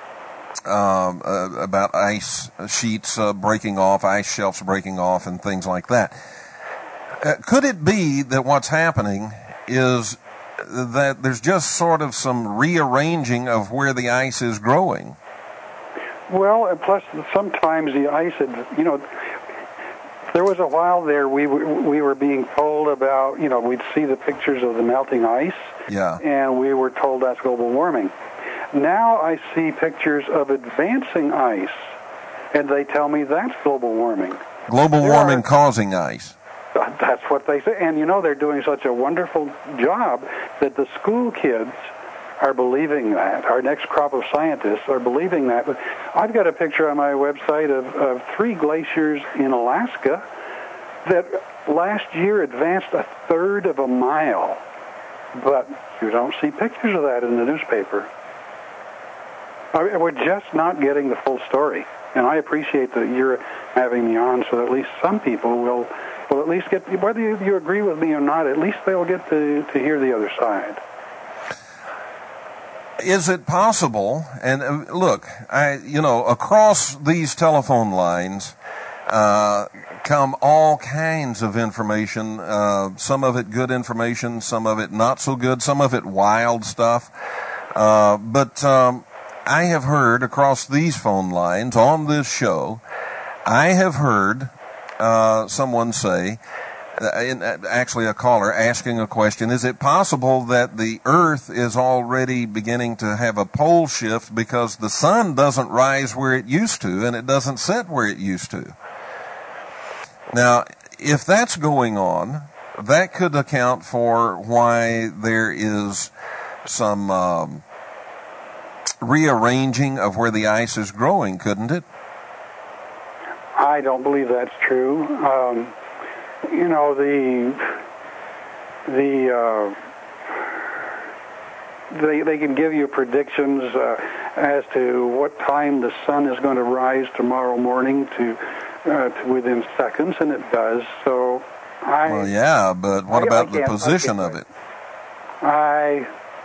about ice sheets breaking off, ice shelves breaking off, and things like that. Could it be that what's happening is that there's just sort of some rearranging of where the ice is growing? Well, and plus sometimes the ice, there was a while there we were being told about, we'd see the pictures of the melting ice, and we were told that's global warming. Now I see pictures of advancing ice, and they tell me that's global warming. Global warming causing ice. That's what they say. And, they're doing such a wonderful job that the school kids are believing that. Our next crop of scientists are believing that. But I've got a picture on my website of 3 glaciers in Alaska that last year advanced 1/3 of a mile. But you don't see pictures of that in the newspaper. We're just not getting the full story. And I appreciate that you're having me on so that at least some people will at least get, whether you agree with me or not, at least they'll get to hear the other side. Is it possible, and look, across these telephone lines come all kinds of information, some of it good information, some of it not so good, some of it wild stuff, but I have heard across these phone lines on this show, I have heard someone say actually a caller asking a question, is it possible that the Earth is already beginning to have a pole shift because the sun doesn't rise where it used to and it doesn't set where it used to? Now, if that's going on, that could account for why there is some rearranging of where the ice is growing, couldn't it? I don't believe that's true. You know, they can give you predictions as to what time the sun is going to rise tomorrow morning to within seconds, and it does. So well, yeah, but what about the position of it? I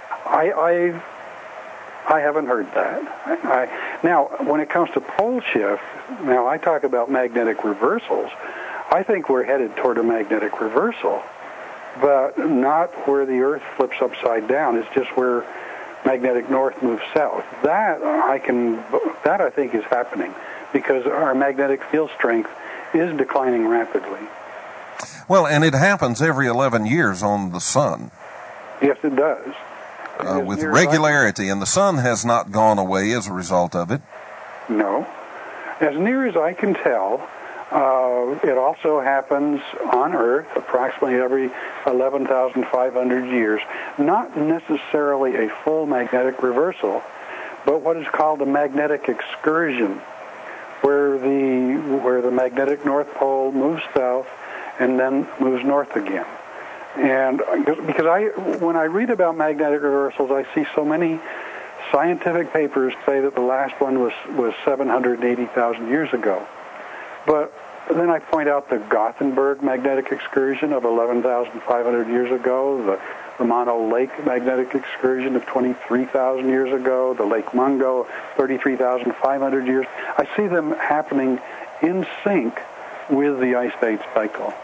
haven't heard that. Now, when it comes to pole shift, now I talk about magnetic reversals. I think we're headed toward a magnetic reversal, but not where the Earth flips upside down. It's just where magnetic north moves south. That I think is happening because our magnetic field strength is declining rapidly. Well, and it happens every 11 years on the sun. Yes, it does. With regularity, and the sun has not gone away as a result of it. No. As near as I can tell, it also happens on Earth approximately every 11,500 years. Not necessarily a full magnetic reversal, but what is called a magnetic excursion, where the magnetic North Pole moves south and then moves north again. And because when I read about magnetic reversals, I see so many scientific papers say that the last one was 780,000 years ago. But then I point out the Gothenburg magnetic excursion of 11,500 years ago, the Mono Lake magnetic excursion of 23,000 years ago, the Lake Mungo, 33,500 years. I see them happening in sync with the ice age cycle.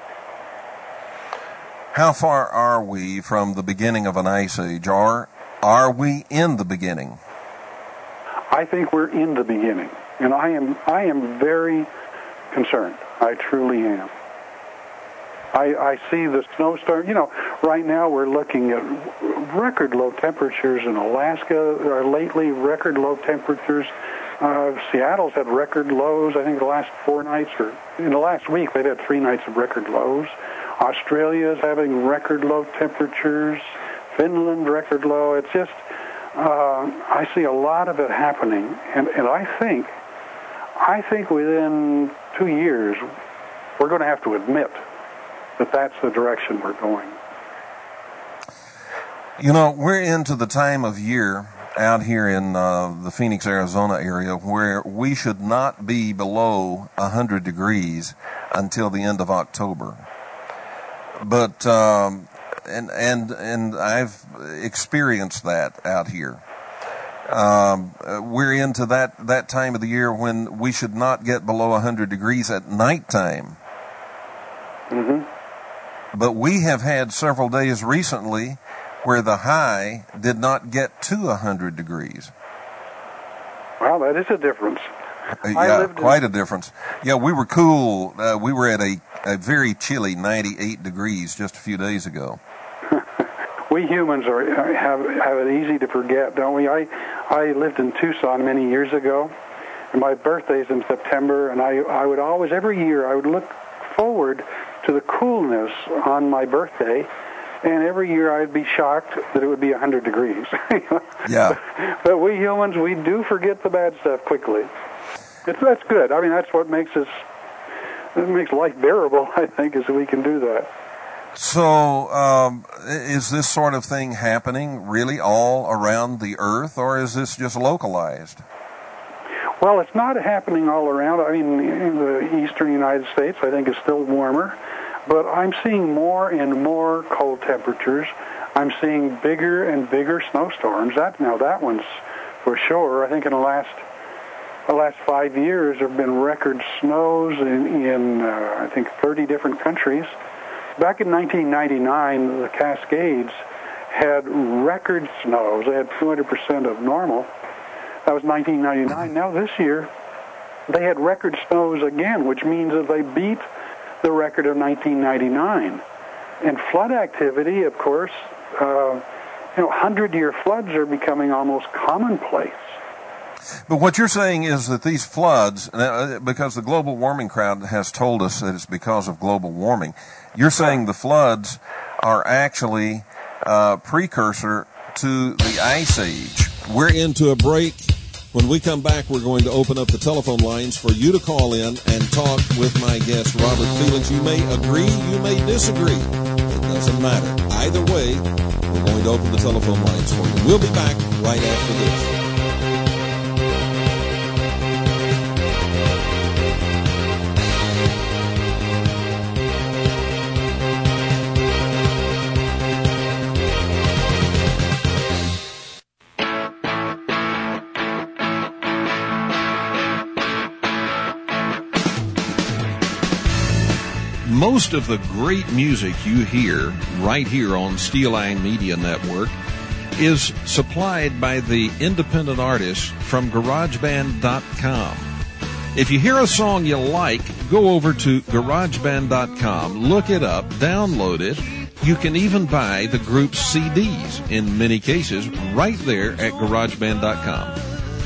How far are we from the beginning of an ice age? Are we in the beginning? I think we're in the beginning, and I am very concerned. I truly am. I see the snowstorm. You know, right now we're looking at record low temperatures in Alaska, or lately record low temperatures. Seattle's had record lows, I think, the last 4 nights, or in the last week they've had 3 nights of record lows. Australia is having record low temperatures. Finland, record low. It's just, I see a lot of it happening. And I think within 2 years, we're going to have to admit that that's the direction we're going. You know, we're into the time of year out here in the Phoenix, Arizona area where we should not be below 100 degrees until the end of October. But and I've experienced that out here. We're into that time of the year when we should not get below 100 degrees at nighttime. Mm-hmm. But we have had several days recently where the high did not get to 100 degrees. Well, that is a difference. Yeah, quite a difference. Yeah, we were cool. We were at a very chilly 98 degrees just a few days ago. We humans have it easy to forget, don't we? I lived in Tucson many years ago, and my birthday's in September, and I would always, every year, I would look forward to the coolness on my birthday, and every year I'd be shocked that it would be 100 degrees. Yeah. But we humans, we do forget the bad stuff quickly. That's good. I mean, that's what makes life bearable, I think, is that we can do that. So, is this sort of thing happening really all around the Earth, or is this just localized? Well, it's not happening all around. I mean, in the eastern United States, I think, is still warmer. But I'm seeing more and more cold temperatures. I'm seeing bigger and bigger snowstorms. That one's for sure. I think in the last 5 years, there have been record snows in I think 30 different countries. Back in 1999, the Cascades had record snows. They had 200% of normal. That was 1999. Now this year, they had record snows again, which means that they beat the record of 1999. And flood activity, of course, 100-year floods are becoming almost commonplace. But what you're saying is that these floods, because the global warming crowd has told us that it's because of global warming, you're saying the floods are actually precursor to the Ice Age. We're into a break. When we come back, we're going to open up the telephone lines for you to call in and talk with my guest, Robert Felix. You may agree, you may disagree. It doesn't matter. Either way, we're going to open the telephone lines for you. We'll be back right after this. Most of the great music you hear right here on Steel Line Media Network is supplied by the independent artists from GarageBand.com. If you hear a song you like, go over to GarageBand.com, look it up, download it. You can even buy the group's CDs, in many cases, right there at GarageBand.com.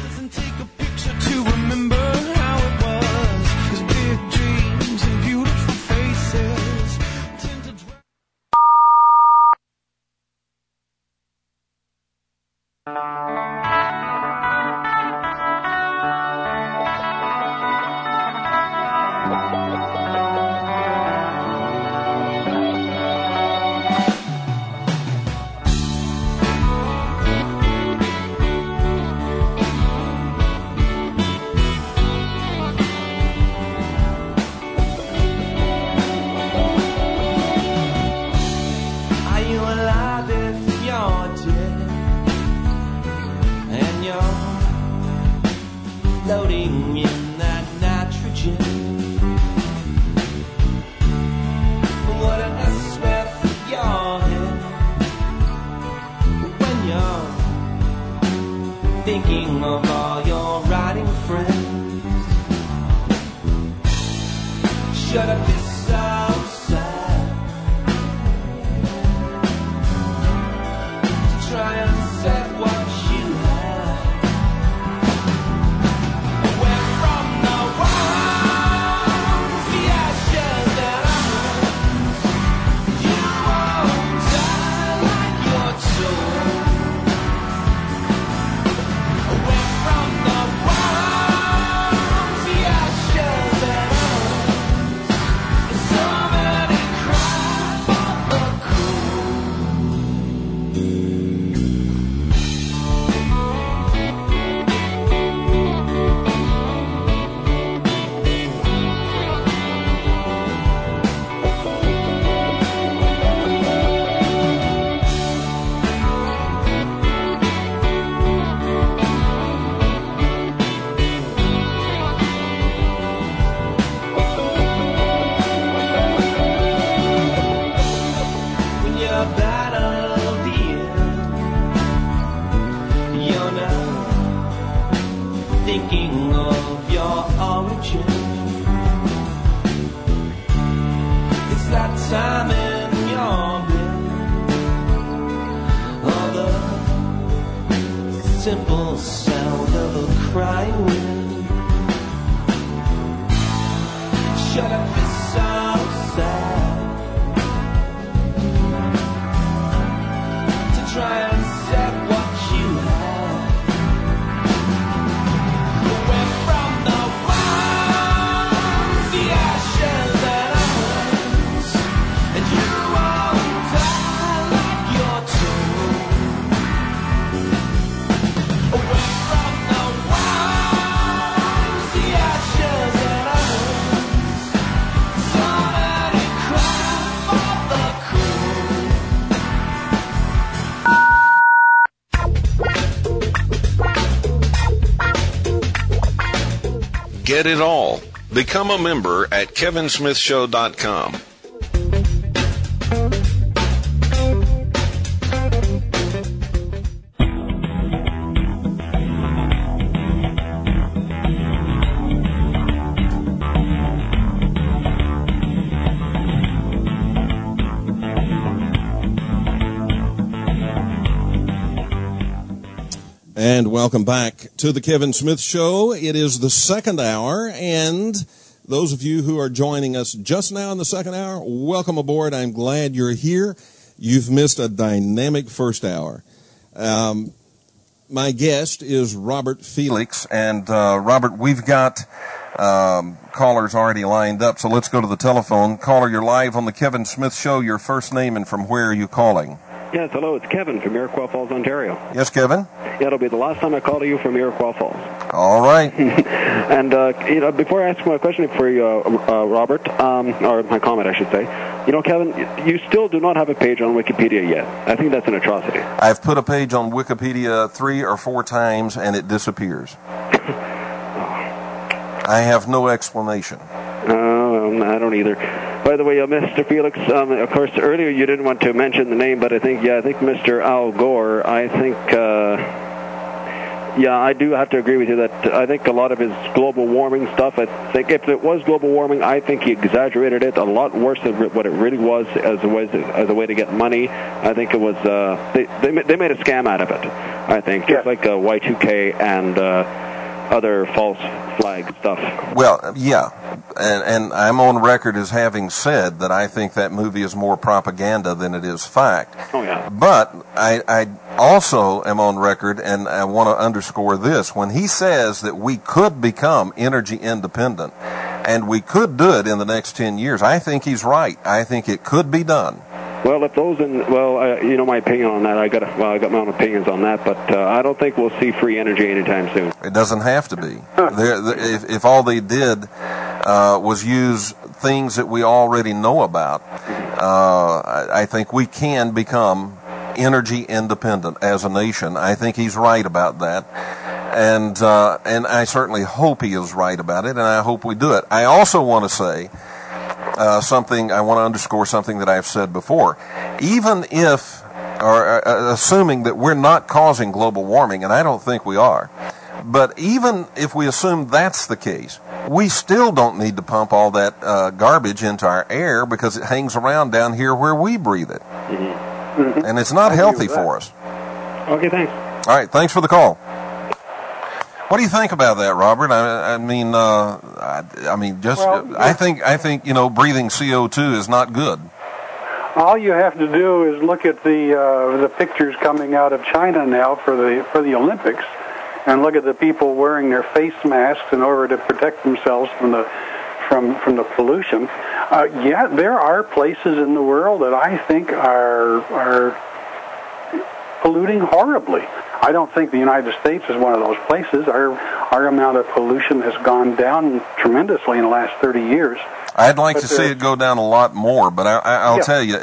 Get it all. Become a member at kevinsmithshow.com. And welcome back to the Kevin Smith Show. It is the second hour, and those of you who are joining us just now in the second hour, welcome aboard. I'm glad you're here. You've missed a dynamic first hour. My guest is Robert Felix, and Robert, we've got callers already lined up, so let's go to the telephone. Caller, you're live on the Kevin Smith Show. Your first name and from where are you calling? Yes, hello, it's Kevin from Iroquois Falls, Ontario. Yes, Kevin? Yeah, it'll be the last time I call to you from Iroquois Falls. All right. And, before I ask my question for you, Robert, or my comment, I should say, Kevin, you still do not have a page on Wikipedia yet. I think that's an atrocity. I've put a page on Wikipedia 3 or 4 times, and it disappears. I have no explanation. I don't either. By the way, Mr. Felix, of course, earlier you didn't want to mention the name, but I think Mr. Al Gore, I do have to agree with you that I think a lot of his global warming stuff, I think if it was global warming, I think he exaggerated it a lot worse than what it really was as a way to get money. I think it was, they made a scam out of it, I think, just like Y2K and other false flag stuff. Well, yeah, and I'm on record as having said that I think that movie is more propaganda than it is fact. Oh, yeah. But I also am on record, and I want to underscore this. When he says that we could become energy independent, and we could do it in the next 10 years, I think he's right. I think it could be done. Well, if those my opinion on that. I got my own opinions on that, but I don't think we'll see free energy anytime soon. It doesn't have to be. If all they did was use things that we already know about, I think we can become energy independent as a nation. I think he's right about that, and I certainly hope he is right about it, and I hope we do it. I also want to say. I want to underscore something that I've said before. Even if, or assuming that we're not causing global warming, and I don't think we are, but even if we assume that's the case, we still don't need to pump all that garbage into our air because it hangs around down here where we breathe it. Mm-hmm. And it's not healthy for us. Okay, thanks. All right, thanks for the call. What do you think about that, Robert? I think breathing CO2 is not good. All you have to do is look at the pictures coming out of China now for the Olympics, and look at the people wearing their face masks in order to protect themselves from the pollution. There are places in the world that I think are polluting horribly. I don't think the United States is one of those places. Our amount of pollution has gone down tremendously in the last 30 years. I'd like to see it go down a lot more, but I'll tell you,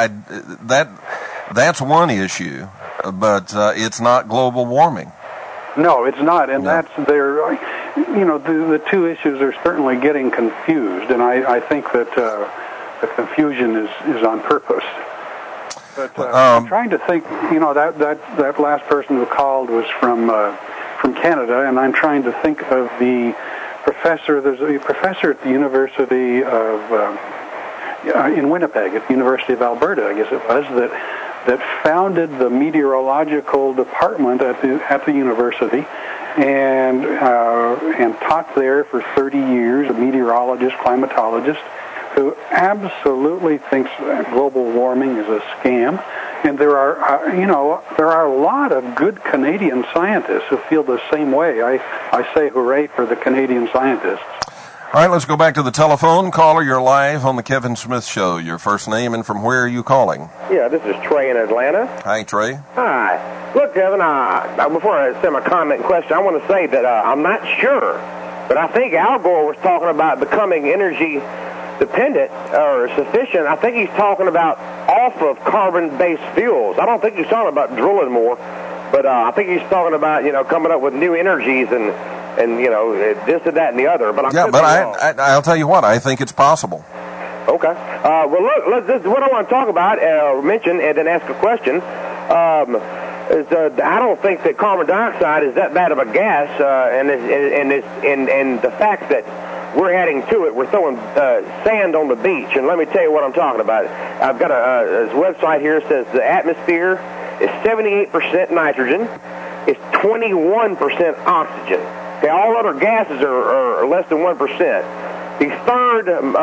that's one issue, but it's not global warming. No, it's not, and that's the two issues are certainly getting confused, and I think that the confusion is on purpose. But I'm trying to think. That last person who called was from Canada, and I'm trying to think of the professor. There's a professor at the University of in Winnipeg, at the University of Alberta, I guess it was, that founded the meteorological department at the university, and taught there for 30 years. A meteorologist, climatologist, who absolutely thinks that global warming is a scam. And there are a lot of good Canadian scientists who feel the same way. I say hooray for the Canadian scientists. All right, let's go back to the telephone. Caller, you're live on the Kevin Smith Show. Your first name and from where are you calling? Yeah, this is Trey in Atlanta. Hi, Trey. Hi. Look, Kevin, before I send my comment and question, I want to say that I'm not sure, but I think Al Gore was talking about becoming energy dependent or sufficient. I think he's talking about off of carbon-based fuels. I don't think he's talking about drilling more, but I think he's talking about, coming up with new energies and this and that and the other. But I'll tell you what, I think it's possible. Okay. Well, look, this is what I want to talk about, mention, and then ask a question. I don't think that carbon dioxide is that bad of a gas, and the fact that we're adding to it, we're throwing sand on the beach, and let me tell you what I'm talking about. I've got a website here that says the atmosphere is 78% nitrogen, is 21% oxygen. Okay, all other gases are less than 1%. The third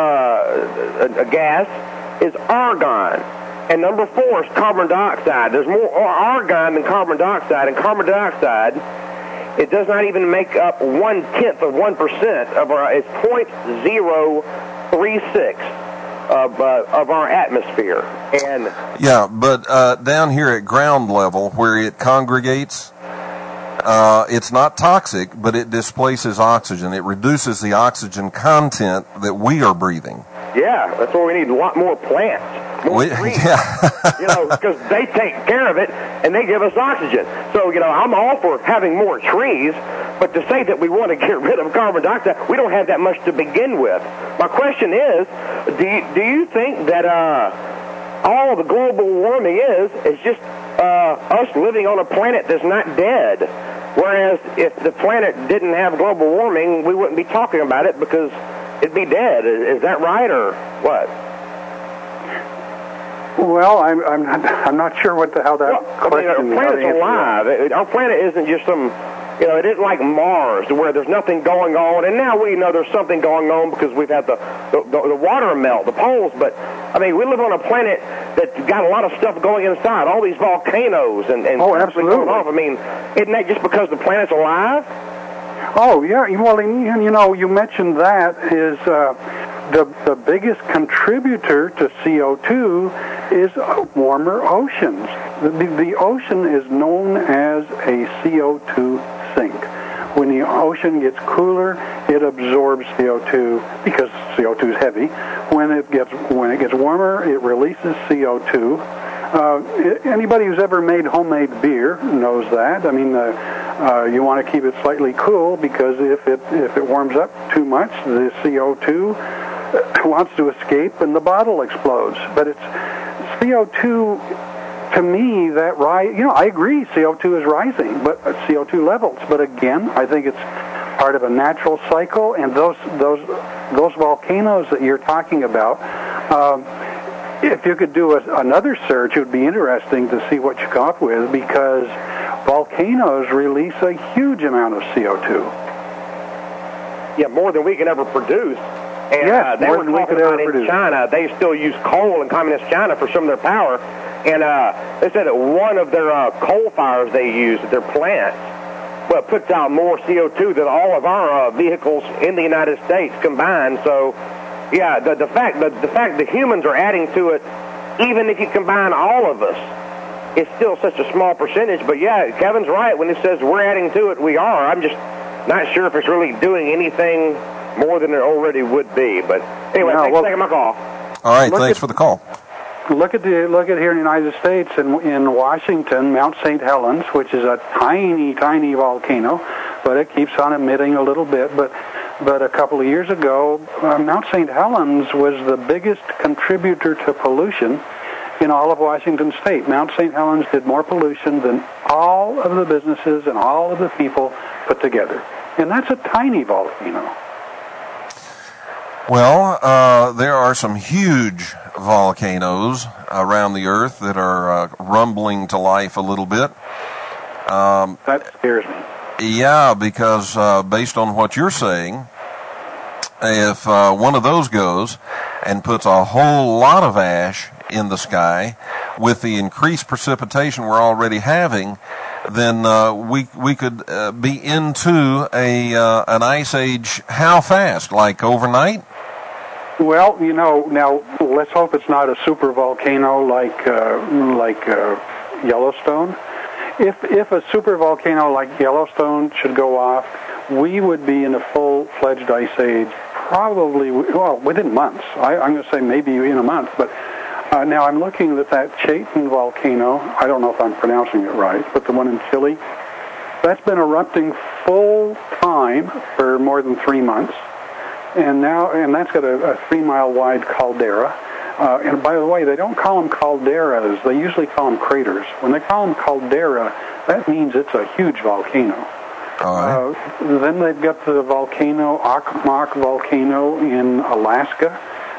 gas is argon. And number 4 is carbon dioxide. There's more argon than carbon dioxide, and carbon dioxide, it does not even make up 1/10 of 1% of our. It's 0.036 of our atmosphere. And yeah, but down here at ground level, where it congregates, it's not toxic, but it displaces oxygen. It reduces the oxygen content that we are breathing. Yeah, that's why we need a lot more plants. More trees, because they take care of it and they give us oxygen. So, I'm all for having more trees, but to say that we want to get rid of carbon dioxide, we don't have that much to begin with. My question is, do you think that all the global warming is just us living on a planet that's not dead? Whereas if the planet didn't have global warming, we wouldn't be talking about it because it'd be dead. Is that right or what? Well, I'm not sure how that question. Our planet's alive. Our planet isn't just some. It isn't like Mars where there's nothing going on, and now we know there's something going on because we've had the water melt, the poles. But we live on a planet that's got a lot of stuff going inside. All these volcanoes and absolutely going off. Isn't that just because the planet's alive? Oh yeah. Well, you mentioned that is the biggest contributor to CO2 is warmer oceans. The ocean is known as a CO2 sink. When the ocean gets cooler, it absorbs CO2 because CO2 is heavy. When it gets warmer, it releases CO2. Anybody who's ever made homemade beer knows that. You want to keep it slightly cool because if it warms up too much, the CO2 wants to escape and the bottle explodes. But it's CO2. To me, that I agree, CO2 is rising, but CO2 levels. But again, I think it's part of a natural cycle. And those volcanoes that you're talking about, if you could do another search, it would be interesting to see what you come up with, because volcanoes release a huge amount of CO2. Yeah, more than we can ever produce. And yes, they more were than we talking could ever about produce. In China, they still use coal in communist China for some of their power. And they said that one of their coal fires they use at their plants, puts out more CO2 than all of our vehicles in the United States combined. So, yeah, the fact that humans are adding to it, even if you combine all of us, it's still such a small percentage. But yeah, Kevin's right when he says we're adding to it. We are. I'm just not sure if it's really doing anything more than it already would be. But anyway, thanks for taking my call. All right, thanks for the call. Look at here in the United States, in Washington, Mount St. Helens, which is a tiny, tiny volcano, but it keeps on emitting a little bit. But a couple of years ago, Mount St. Helens was the biggest contributor to pollution in all of Washington State. Mount St. Helens did more pollution than all of the businesses and all of the people put together. And that's a tiny volcano. Well, there are some huge volcanoes around the earth that are rumbling to life a little bit. That scares me. Yeah, because based on what you're saying, if one of those goes and puts a whole lot of ash in the sky with the increased precipitation we're already having, then we could be into an ice age. How fast? Like overnight? Well, now let's hope it's not a super volcano like Yellowstone. If a super volcano like Yellowstone should go off, we would be in a full-fledged ice age probably, within months. I'm going to say maybe in a month. But now I'm looking at that Chaitin volcano. I don't know if I'm pronouncing it right, but the one in Chile. That's been erupting full time for more than 3 months. And that's got a 3-mile wide caldera. And by the way, they don't call them calderas. They usually call them craters. When they call them caldera, that means it's a huge volcano. All right. Then they've got the volcano, Okmok volcano in Alaska.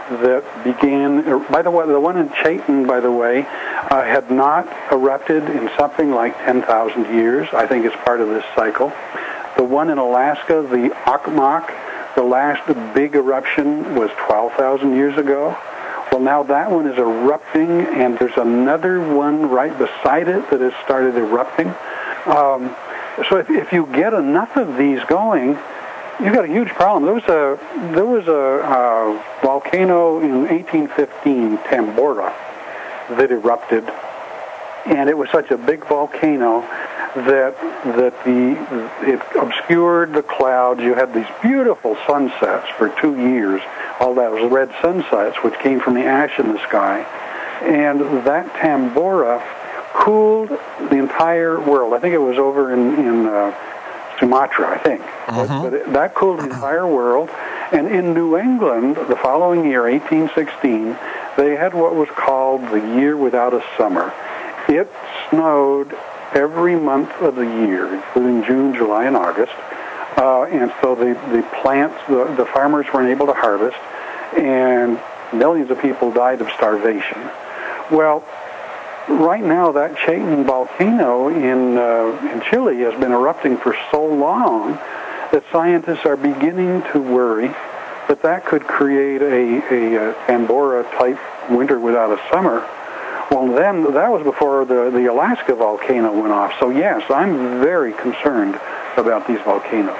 that began, by the way, the one in Chayton, by the way, had not erupted in something like 10,000 years. I think it's part of this cycle. The one in Alaska, the Okmok, the last big eruption was 12,000 years ago. Well, now that one is erupting, and there's another one right beside it that has started erupting. So if you get enough of these going, you've got a huge problem. There was a volcano in 1815, Tambora, that erupted, and it was such a big volcano that it obscured the clouds. You had these beautiful sunsets for 2 years. All that was red sunsets, which came from the ash in the sky, and that Tambora cooled the entire world. I think it was over in Sumatra, I think. But that cooled the entire world. And in New England, the following year, 1816, they had what was called the Year Without a Summer. It snowed every month of the year, including June, July, and August. And so the plants, the farmers weren't able to harvest, and millions of people died of starvation. Well, right now, that Chayton volcano in Chile has been erupting for so long that scientists are beginning to worry that could create a Tambora-type winter without a summer. Well, then, that was before the Alaska volcano went off. So, yes, I'm very concerned about these volcanoes.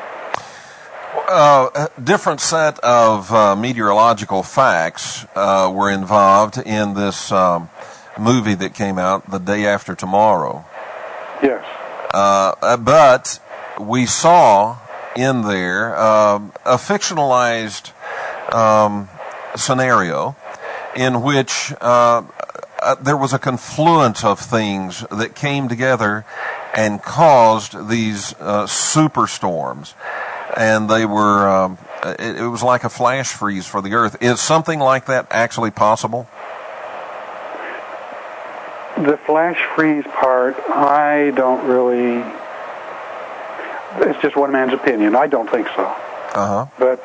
Different set of meteorological facts were involved in this movie that came out The Day After Tomorrow. Yes. But we saw in there a fictionalized scenario in which there was a confluence of things that came together and caused these superstorms. And they were, it was like a flash freeze for the Earth. Is something like that actually possible? The flash freeze part, I don't really, it's just one man's opinion. I don't think so. But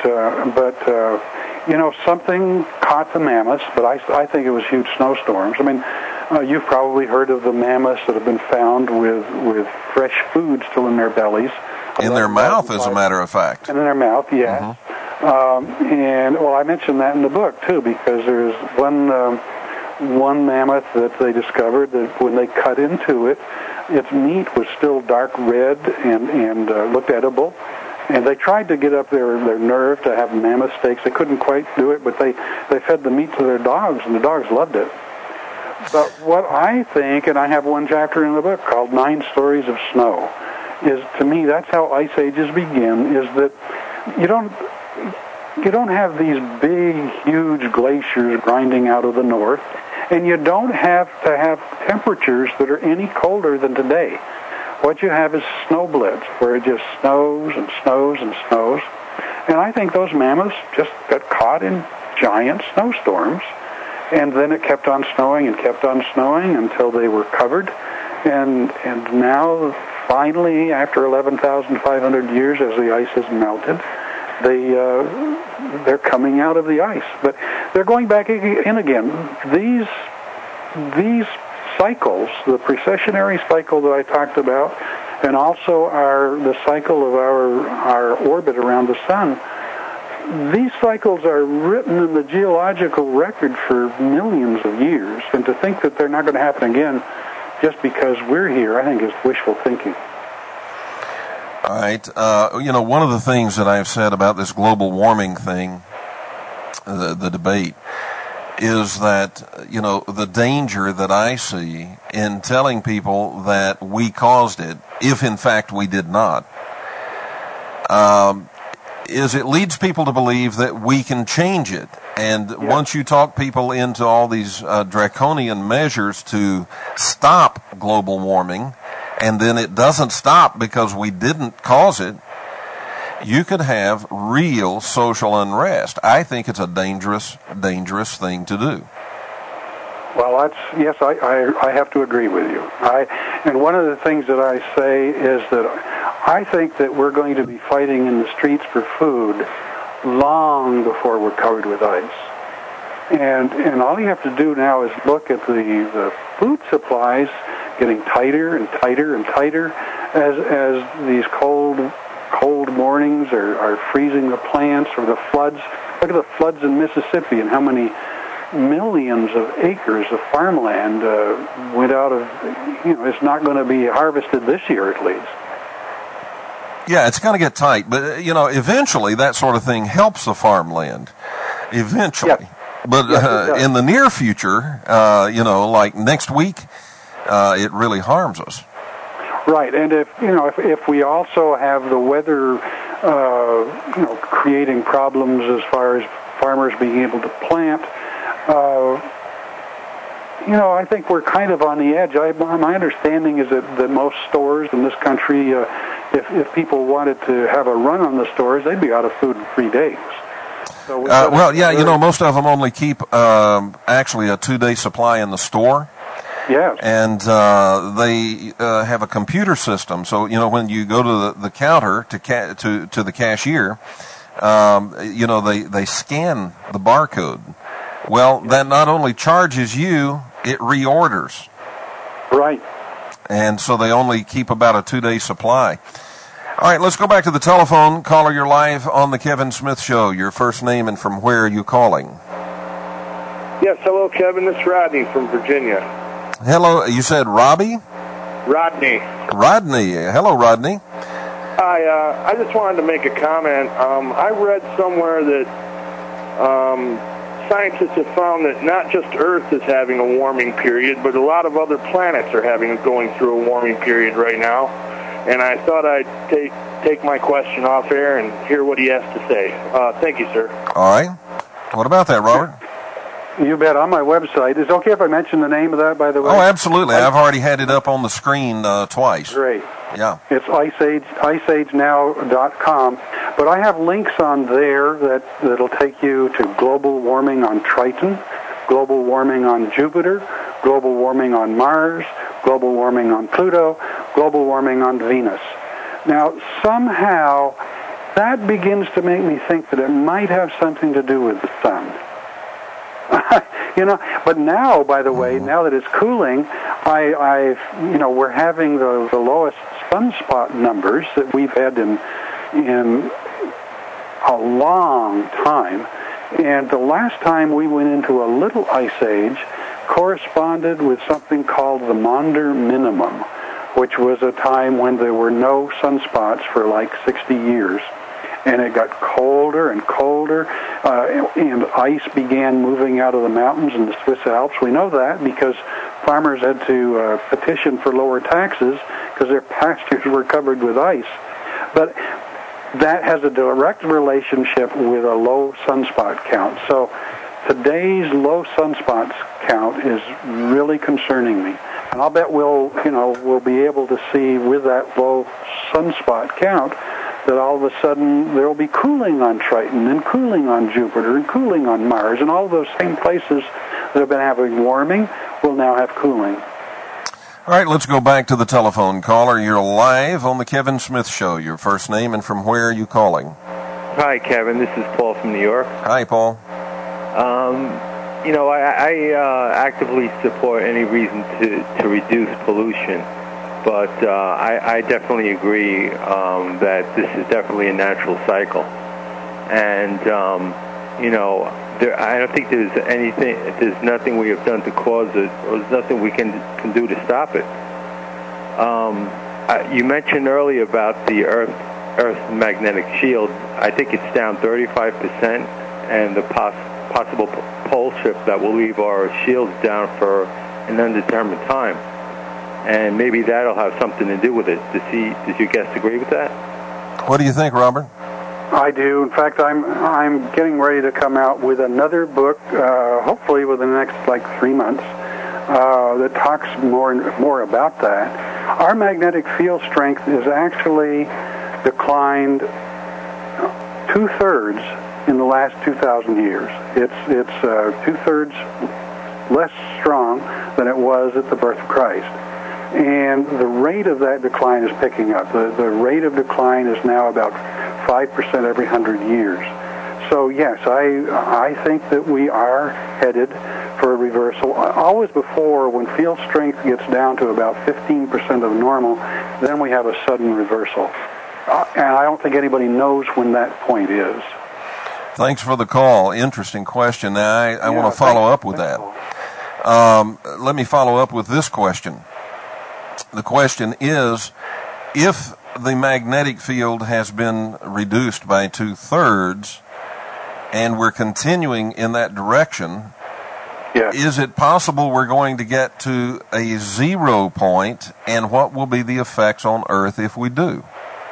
something caught the mammoths, but I think it was huge snowstorms. I mean, you've probably heard of the mammoths that have been found with fresh food still in their bellies. In their mouth, as a matter of fact. In their mouth, yes. And, well, I mentioned that in the book, too, because there's one mammoth that they discovered that when they cut into it, its meat was still dark red and looked edible. And they tried to get up their nerve to have mammoth steaks. They couldn't quite do it, but they fed the meat to their dogs, and the dogs loved it. But what I think, and I have one chapter in the book called 9 Stories of Snow, is, to me, that's how ice ages begin, is that you don't have these big, huge glaciers grinding out of the north, and you don't have to have temperatures that are any colder than today. What you have is snow blitz, where it just snows and snows and snows. And I think those mammoths just got caught in giant snowstorms, and then it kept on snowing and kept on snowing until they were covered. And now, finally, after 11,500 years, as the ice has melted, they're coming out of the ice. But they're going back in again. These cycles, the precessionary cycle that I talked about, and also the cycle of our orbit around the sun, these cycles are written in the geological record for millions of years, and to think that they're not going to happen again just because we're here, I think is wishful thinking. All right. One of the things that I've said about this global warming thing, the debate, is that, the danger that I see in telling people that we caused it, if in fact we did not, is it leads people to believe that we can change it. And once you talk people into all these draconian measures to stop global warming, and then it doesn't stop because we didn't cause it, you could have real social unrest. I think it's a dangerous, dangerous thing to do. Well, I have to agree with you. And one of the things that I say is that I think that we're going to be fighting in the streets for food long before we're covered with ice. And all you have to do now is look at the food supplies getting tighter and tighter and tighter as these cold mornings are freezing the plants, or the floods. Look at the floods in Mississippi and how many millions of acres of farmland went out of, it's not going to be harvested this year at least. Yeah, it's going to get tight, but, eventually that sort of thing helps the farmland. Eventually. Yep. But in the near future, like next week, it really harms us. Right, and if we also have the weather, creating problems as far as farmers being able to plant, I think we're kind of on the edge. My understanding is that most stores in this country, if people wanted to have a run on the stores, they'd be out of food in 3 days. So most of them only keep actually a 2-day supply in the store. Yes. And they have a computer system. So, when you go to the counter to the cashier, they scan the barcode. Well, that not only charges you, it reorders. Right. And so they only keep about a 2-day supply. All right, let's go back to the telephone. Caller, you're live on the Kevin Smith Show. Your first name and from where are you calling? Yes, hello, Kevin. This is Rodney from Virginia. Hello, you said Robbie? Rodney. Rodney. Hello, Rodney. Hi, I just wanted to make a comment. I read somewhere that scientists have found that not just Earth is having a warming period, but a lot of other planets are going through a warming period right now. And I thought I'd take my question off air and hear what he has to say. Thank you, sir. All right. What about that, Robert? You bet. On my website. Is it okay if I mention the name of that, by the way? Oh, absolutely. I've already had it up on the screen twice. Great. Yeah. It's iceagenow.com. But I have links on there that'll take you to global warming on Triton, global warming on Jupiter, global warming on Mars, global warming on Pluto, global warming on Venus. Now, somehow, that begins to make me think that it might have something to do with the sun. But now, by the way, now that it's cooling, we're having the lowest sunspot numbers that we've had in a long time. And the last time we went into a little ice age corresponded with something called the Maunder Minimum, which was a time when there were no sunspots for like 60 years. And it got colder and colder, and ice began moving out of the mountains in the Swiss Alps. We know that because farmers had to petition for lower taxes because their pastures were covered with ice. But that has a direct relationship with a low sunspot count. So today's low sunspots count is really concerning me. And I'll bet we'll be able to see with that low sunspot count that all of a sudden there will be cooling on Triton and cooling on Jupiter and cooling on Mars, and all those same places that have been having warming will now have cooling. All right, let's go back to the telephone. Caller, you're live on the Kevin Smith Show. Your first name and from where are you calling? Hi, Kevin. This is Paul from New York. Hi, Paul. I actively support any reason to reduce pollution. But I definitely agree that this is definitely a natural cycle, and I don't think there's nothing we have done to cause it, or there's nothing we can do to stop it. You mentioned earlier about the Earth's magnetic shield. I think it's down 35%, and the possible pole shift that will leave our shields down for an undetermined time. And maybe that'll have something to do with it. Does your guest agree with that? What do you think, Robert? I do. In fact, I'm getting ready to come out with another book, hopefully within the next 3 months, that talks more about that. Our magnetic field strength is actually declined 2/3 in the last 2,000 years. It's 2/3 less strong than it was at the birth of Christ. And the rate of that decline is picking up. The rate of decline is now about 5% every 100 years. So yes, I think that we are headed for a reversal. Always before, when field strength gets down to about 15% of normal, then we have a sudden reversal. And I don't think anybody knows when that point is. Thanks for the call. Interesting question. Now, I want to follow up with that. Let me follow up with this question. The question is, if the magnetic field has been reduced by 2/3, and we're continuing in that direction, is it possible we're going to get to a 0 point, and what will be the effects on Earth if we do?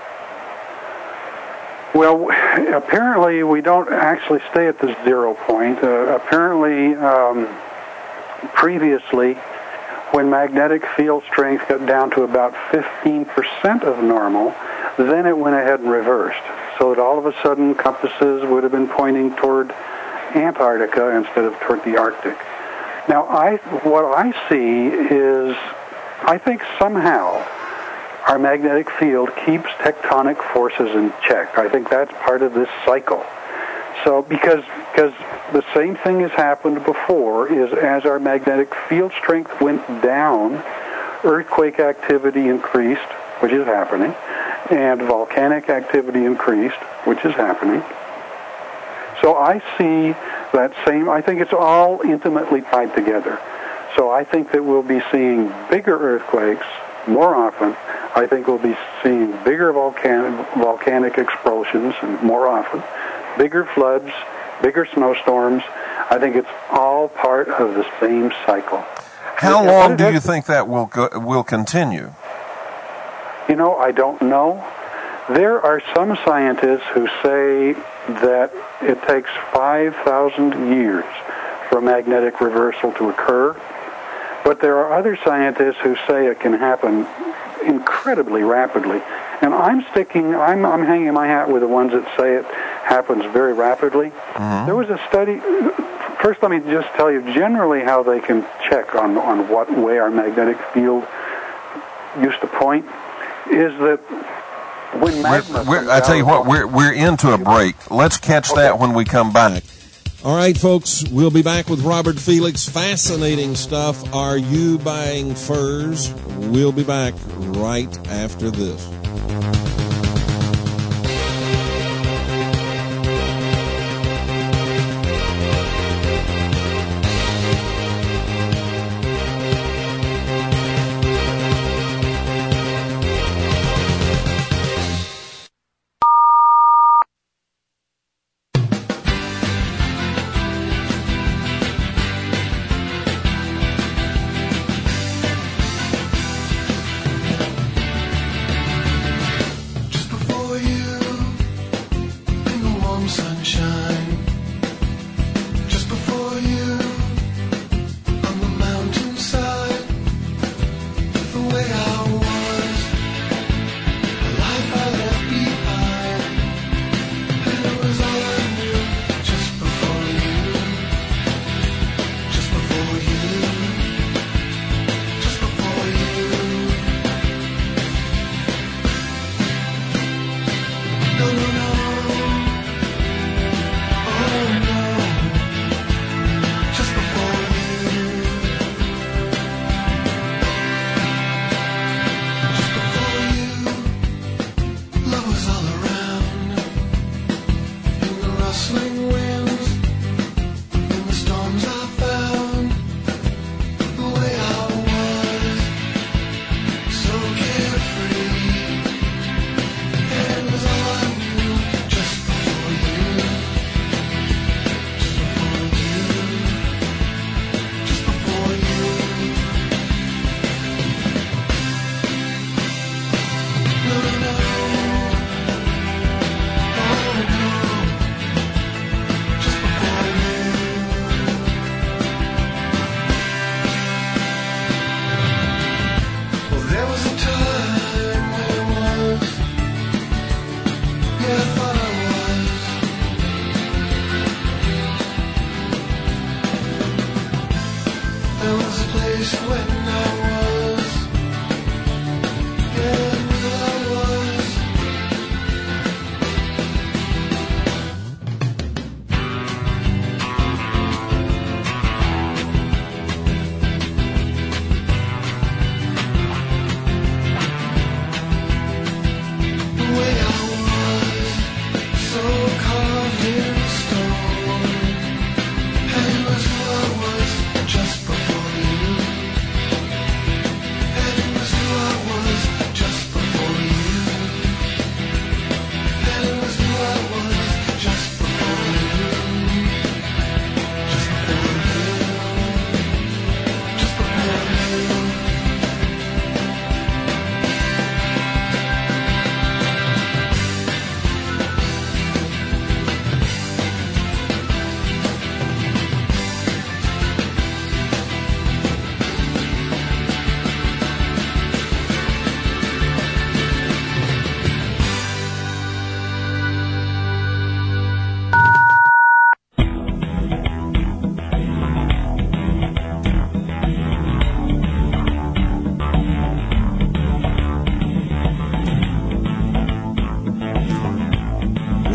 Well, apparently we don't actually stay at the 0 point. Apparently, previously, when magnetic field strength got down to about 15% of normal, then it went ahead and reversed. So that all of a sudden compasses would have been pointing toward Antarctica instead of toward the Arctic. Now, what I see is, I think somehow our magnetic field keeps tectonic forces in check. I think that's part of this cycle. So because the same thing has happened before, is as our magnetic field strength went down, earthquake activity increased, which is happening, and volcanic activity increased, which is happening. So I see that same, I think it's all intimately tied together. So I think that we'll be seeing bigger earthquakes more often. I think we'll be seeing bigger volcanic explosions and more often, bigger floods, bigger snowstorms. I think it's all part of the same cycle. How long do you think that will continue? You know, I don't know. There are some scientists who say that it takes 5,000 years for a magnetic reversal to occur, but there are other scientists who say it can happen incredibly rapidly. And I'm hanging my hat with the ones that say it happens very rapidly. Mm-hmm. There was a study. First, let me just tell you generally how they can check on what way our magnetic field used to point. Is that when magma? I tell you what, we're into a break. Let's catch that when we come back. All right, folks, we'll be back with Robert Felix. Fascinating stuff. Are you buying furs? We'll be back right after this.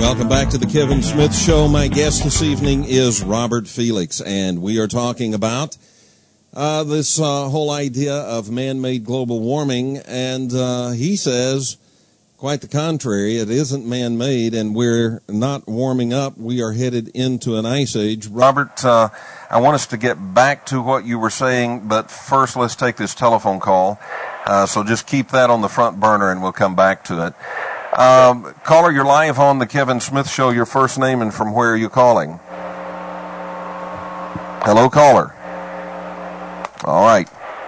Welcome back to the Kevin Smith Show. My guest this evening is Robert Felix, and we are talking about this whole idea of man-made global warming, and he says quite the contrary. It isn't man-made, and we're not warming up. We are headed into an ice age. Robert, I want us to get back to what you were saying, but first let's take this telephone call. So just keep that on the front burner, and we'll come back to it. Caller, you're live on the Kevin Smith Show. Your first name and from where are you calling? Hello, caller. All right.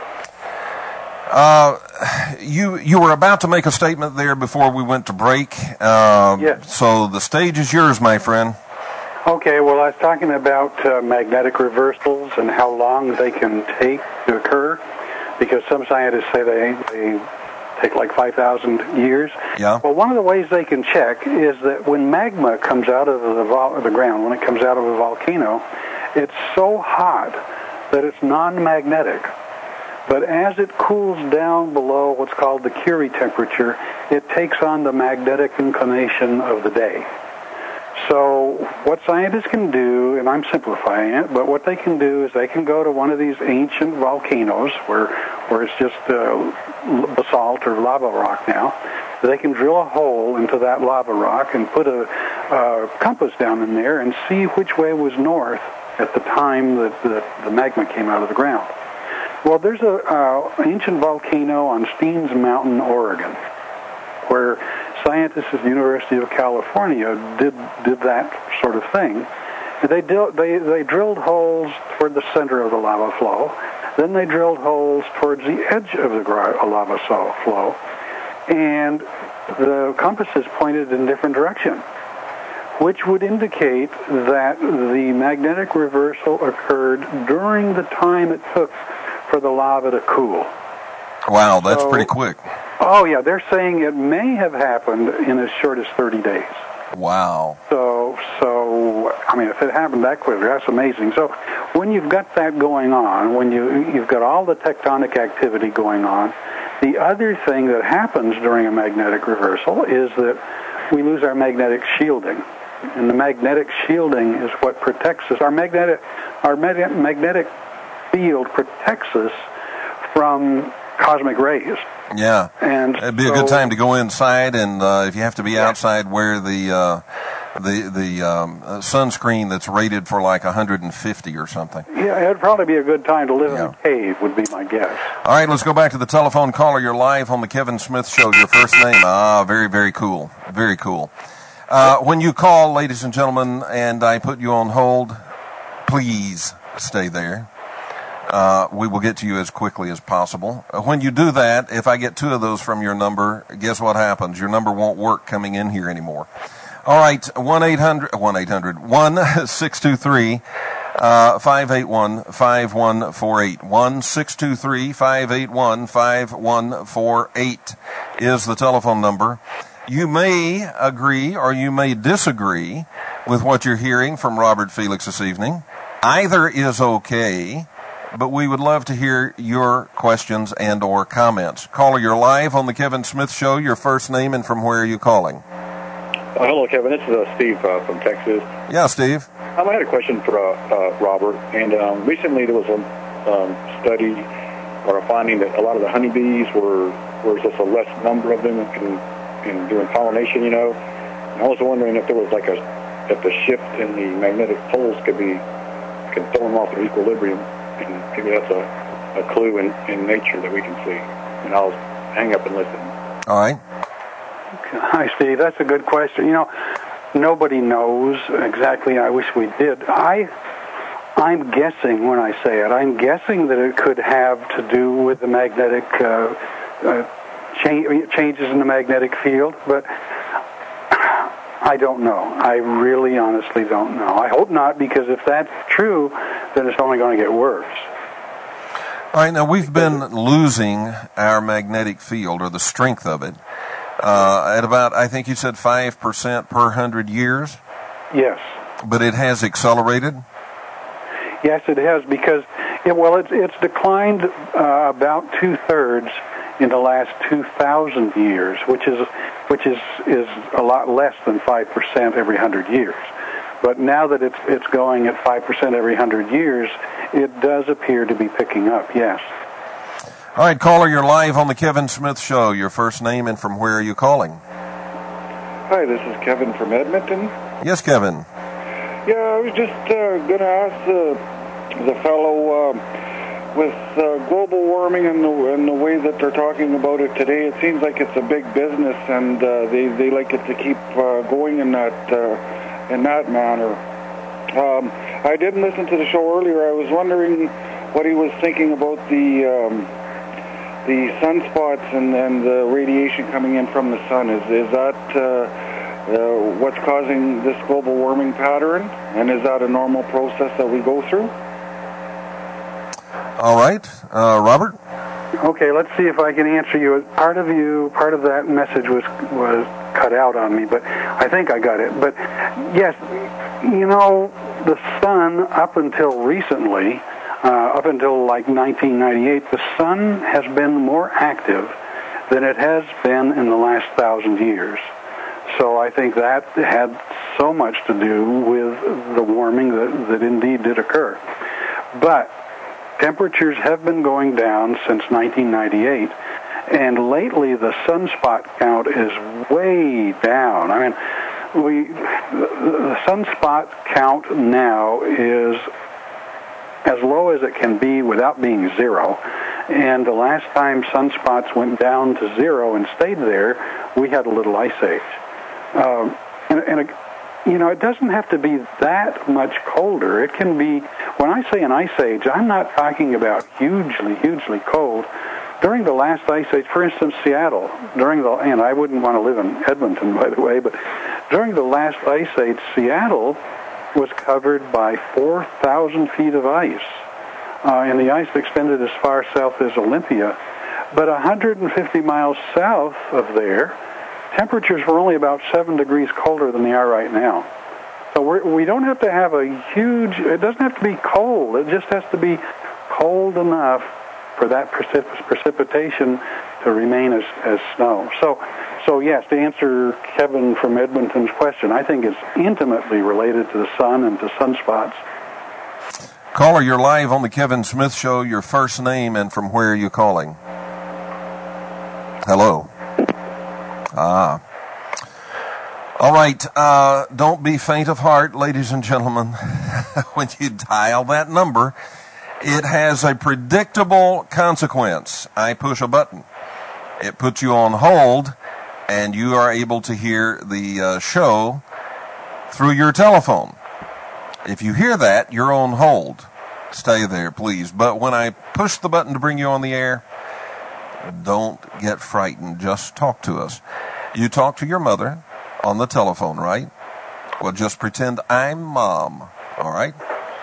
You were about to make a statement there before we went to break. Yes. So the stage is yours, my friend. Okay, well, I was talking about magnetic reversals and how long they can take to occur, because some scientists say they take like 5,000 years. Yeah. Well, one of the ways they can check is that when magma comes out of the ground, when it comes out of a volcano, it's so hot that it's non-magnetic. But as it cools down below what's called the Curie temperature, it takes on the magnetic inclination of the day. So what scientists can do, and I'm simplifying it, but what they can do is they can go to one of these ancient volcanoes where it's just basalt or lava rock now. They can drill a hole into that lava rock and put a compass down in there and see which way was north at the time that the magma came out of the ground. Well, there's an ancient volcano on Steens Mountain, Oregon, where scientists at the University of California did that sort of thing. They drilled holes toward the center of the lava flow. Then they drilled holes towards the edge of the lava flow, and the compasses pointed in different directions, which would indicate that the magnetic reversal occurred during the time it took for the lava to cool. Wow, that's pretty quick. Oh, yeah, they're saying it may have happened in as short as 30 days. Wow. So I mean, if it happened that quickly, that's amazing. So when you've got that going on, when you've got all the tectonic activity going on, the other thing that happens during a magnetic reversal is that we lose our magnetic shielding. And the magnetic shielding is what protects us. Our magnetic field protects us from cosmic rays. Yeah, and it'd be a good time to go inside, and if you have to be outside, wear the sunscreen that's rated for like 150 or something. Yeah, it'd probably be a good time to live in a cave, would be my guess. All right, let's go back to the telephone caller. You're live on the Kevin Smith Show. Your first name? Very, very cool. Very cool. When you call, ladies and gentlemen, and I put you on hold, please stay there. We will get to you as quickly as possible. When you do that, if I get two of those from your number, guess what happens? Your number won't work coming in here anymore. All right, 1-623-581-5148. 1-623-581-5148 is the telephone number. You may agree or you may disagree with what you're hearing from Robert Felix this evening. Either is okay, but we would love to hear your questions and or comments. Caller, you're live on the Kevin Smith Show. Your first name and from where are you calling? Hello, Kevin. This is Steve from Texas. Yeah, Steve. I had a question for Robert. And recently there was a study or a finding that a lot of the honeybees were just a less number of them in doing pollination, you know. And I was wondering if there was if the shift in the magnetic poles could throw them off their equilibrium. And maybe that's a clue in nature that we can see. And I'll hang up and listen. All right. Hi, Steve. That's a good question. You know, nobody knows exactly. I wish we did. I'm guessing when I say it. I'm guessing that it could have to do with the magnetic changes in the magnetic field, but I don't know. I really honestly don't know. I hope not, because if that's true, then it's only going to get worse. All right, now we've been losing our magnetic field, or the strength of it, at about, I think you said 5% per 100 years? Yes. But it has accelerated? Yes, it has, because it's declined about 2/3 in the last 2,000 years, which is which is a lot less than 5% every 100 years. But now that it's going at 5% every 100 years, it does appear to be picking up, yes. All right, caller, you're live on the Kevin Smith Show. Your first name and from where are you calling? Hi, this is Kevin from Edmonton. Yes, Kevin. Yeah, I was just going to ask the fellow with global warming and the way that they're talking about it today. It seems like it's a big business, and they like it to keep going in that manner. I didn't listen to the show earlier. I was wondering what he was thinking about the sunspots and the radiation coming in from the sun. Is that what's causing this global warming pattern? And is that a normal process that we go through? All right. Robert? Okay, let's see if I can answer you. Part of that message was cut out on me, but I think I got it. But yes, the sun up until recently, up until like 1998, the sun has been more active than it has been in the last 1,000 years. So I think that had so much to do with the warming that indeed did occur. But temperatures have been going down since 1998, and lately the sunspot count is way down. I mean, the sunspot count now is as low as it can be without being zero. And the last time sunspots went down to zero and stayed there, we had a little ice age. It doesn't have to be that much colder. It can be, when I say an ice age, I'm not talking about hugely, hugely cold. During the last ice age, for instance, Seattle, and I wouldn't want to live in Edmonton, by the way, but during the last ice age, Seattle was covered by 4,000 feet of ice. And the ice extended as far south as Olympia. But 150 miles south of there, temperatures were only about 7 degrees colder than they are right now. So we don't have to have it doesn't have to be cold. It just has to be cold enough for that precipitation to remain as snow. So yes, to answer Kevin from Edmonton's question, I think it's intimately related to the sun and to sunspots. Caller, you're live on the Kevin Smith Show. Your first name and from where are you calling? Hello. All right. Don't be faint of heart, ladies and gentlemen. When you dial that number, it has a predictable consequence. I push a button. It puts you on hold, and you are able to hear the show through your telephone. If you hear that, you're on hold. Stay there, please. But when I push the button to bring you on the air, don't get frightened. Just talk to us. You talk to your mother on the telephone, right? Well, just pretend I'm Mom, all right?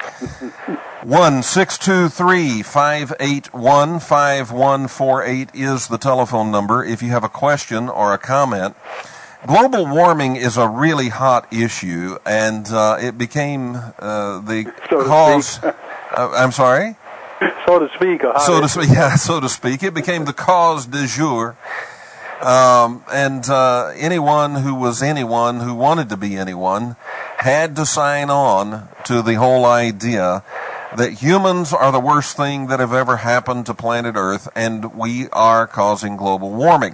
1-623-581-5148 is the telephone number if you have a question or a comment. Global warming is a really hot issue, and it became the cause... I'm sorry? So to speak. So to speak. It became the cause du jour. Anyone who wanted to be anyone had to sign on to the whole idea that humans are the worst thing that have ever happened to planet Earth, and we are causing global warming.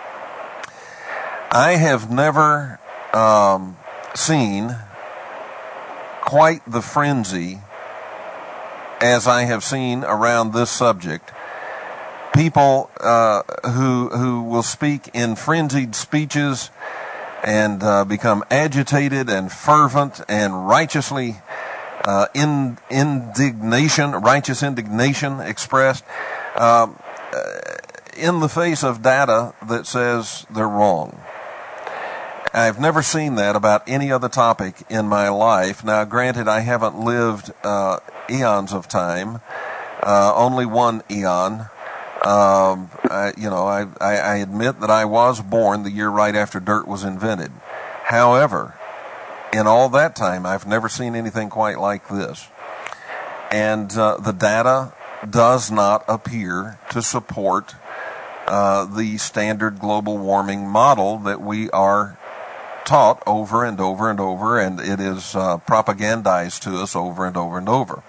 I have never seen quite the frenzy as I have seen around this subject. People who will speak in frenzied speeches and become agitated and fervent and righteous indignation expressed in the face of data that says they're wrong. I've never seen that about any other topic in my life. Now, granted, I haven't lived eons of time, only one eon. I admit that I was born the year right after dirt was invented. However, in all that time, I've never seen anything quite like this. And the data does not appear to support the standard global warming model that we are taught over and over and over, and it is propagandized to us over and over and over.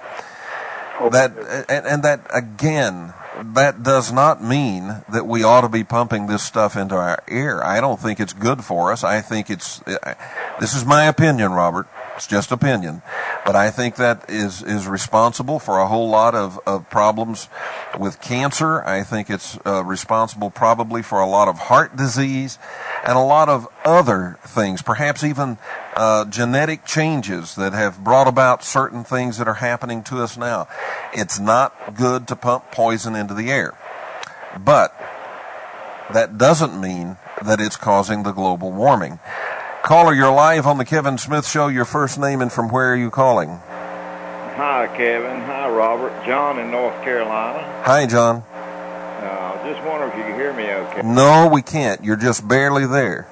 That again, that does not mean that we ought to be pumping this stuff into our air. I don't think it's good for us. I think this is my opinion, Robert. It's just opinion. But I think that is responsible for a whole lot of problems with cancer. I think it's responsible probably for a lot of heart disease and a lot of other things, perhaps even genetic changes that have brought about certain things that are happening to us now. It's not good to pump poison into the air. But that doesn't mean that it's causing the global warming. Caller, you're live on the Kevin Smith Show. Your first name and from where are you calling? Hi, Kevin. Hi, Robert. John in North Carolina. Hi, John. Just wonder if you can hear me okay. No, we can't. You're just barely there.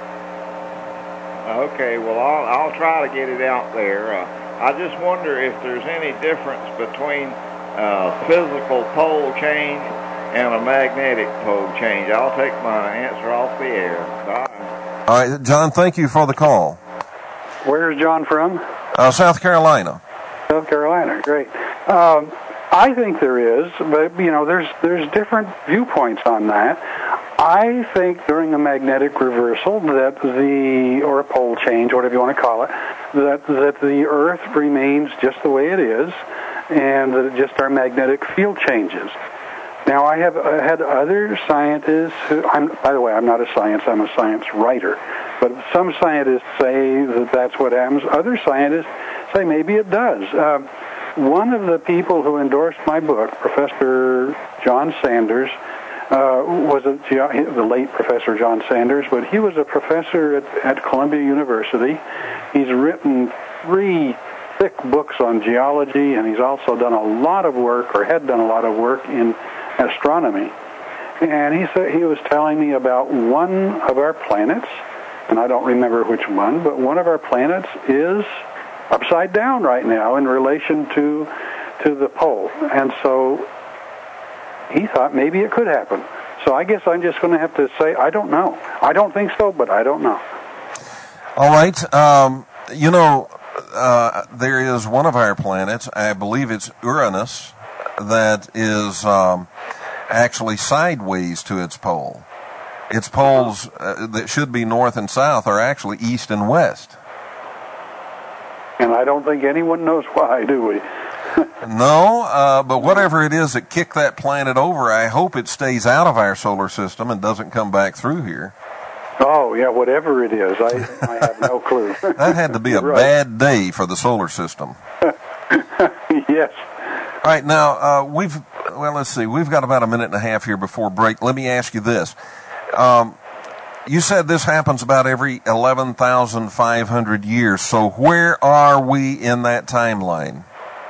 Okay, well, I'll try to get it out there. I just wonder if there's any difference between physical pole change and a magnetic pole change. I'll take my answer off the air. Bye. All right, John, thank you for the call. Where's John from? South Carolina. South Carolina, great. I think there is, but there's different viewpoints on that. I think during a magnetic reversal or a pole change, whatever you want to call it, that the Earth remains just the way it is, and that just our magnetic field changes. Now, I have had other scientists by the way, I'm not a scientist, I'm a science writer, but some scientists say that that's what happens. Other scientists say maybe it does. One of the people who endorsed my book, Professor John Sanders, was the late Professor John Sanders, but he was a professor at Columbia University. He's written 3 thick books on geology, and he's also done a lot of work, or had done a lot of work in astronomy. And he was telling me about one of our planets, and I don't remember which one, but one of our planets is upside down right now in relation to the pole. And so he thought maybe it could happen. So I guess I'm just going to have to say I don't know. I don't think so, but I don't know. All right. There is one of our planets, I believe it's Uranus, that is actually sideways to its pole. Its poles that should be north and south are actually east and west. And I don't think anyone knows why, do we? No, but whatever it is that kicked that planet over, I hope it stays out of our solar system and doesn't come back through here. Oh, yeah, whatever it is. I have no clue. That had to be a bad day for the solar system. Yes. All right, now, let's see. We've got about a minute and a half here before break. Let me ask you this. You said this happens about every 11,500 years. So where are we in that timeline?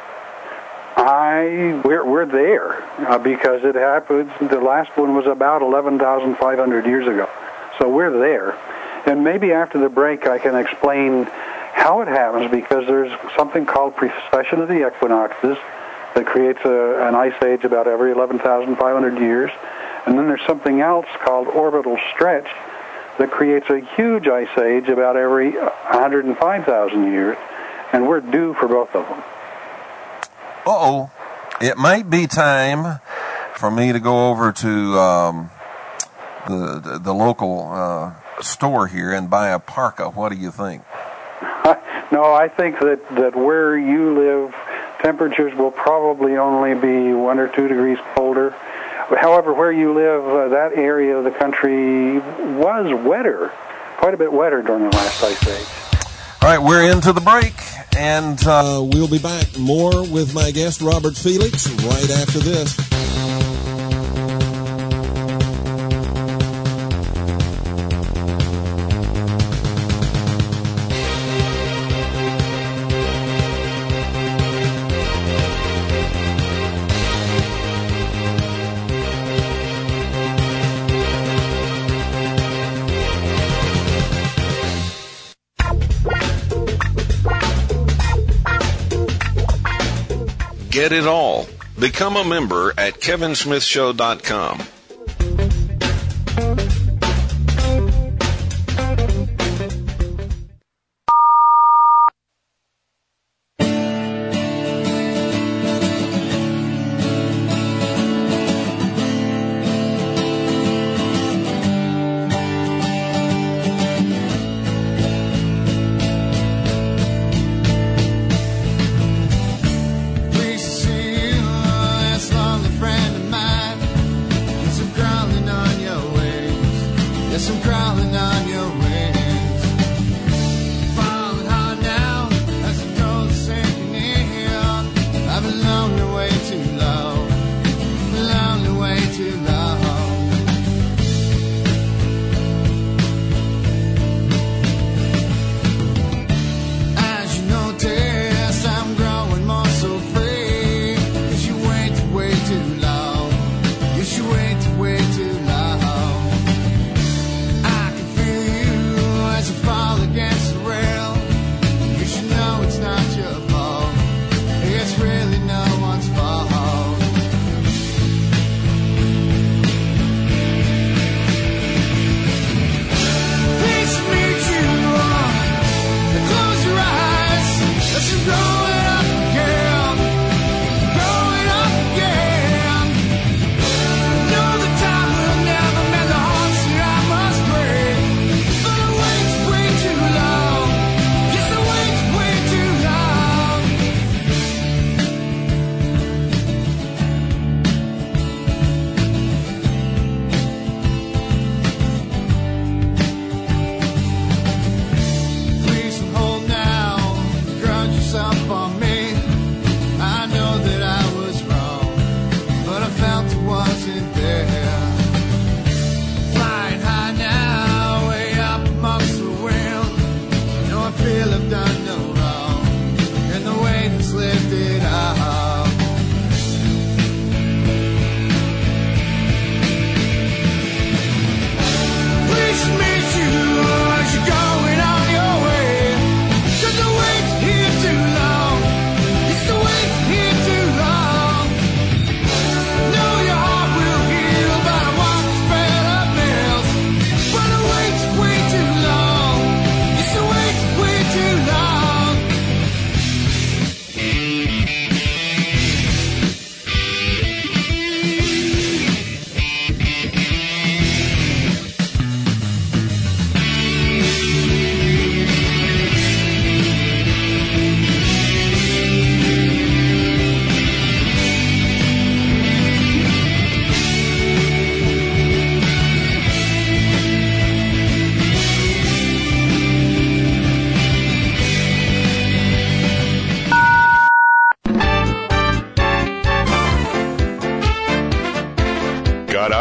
We're there because it happened. The last one was about 11,500 years ago. So we're there. And maybe after the break I can explain how it happens, because there's something called precession of the equinoxes that creates an ice age about every 11,500 years. And then there's something else called orbital stretch that creates a huge ice age about every 105,000 years. And we're due for both of them. Uh-oh. It might be time for me to go over to the local store here and buy a parka. What do you think? No, I think that where you live, temperatures will probably only be 1 or 2 degrees colder. However, where you live, that area of the country was wetter, quite a bit wetter during the last ice age. All right, we're into the break, and we'll be back more with my guest, Robert Felix, right after this. Get it all. Become a member at kevinsmithshow.com.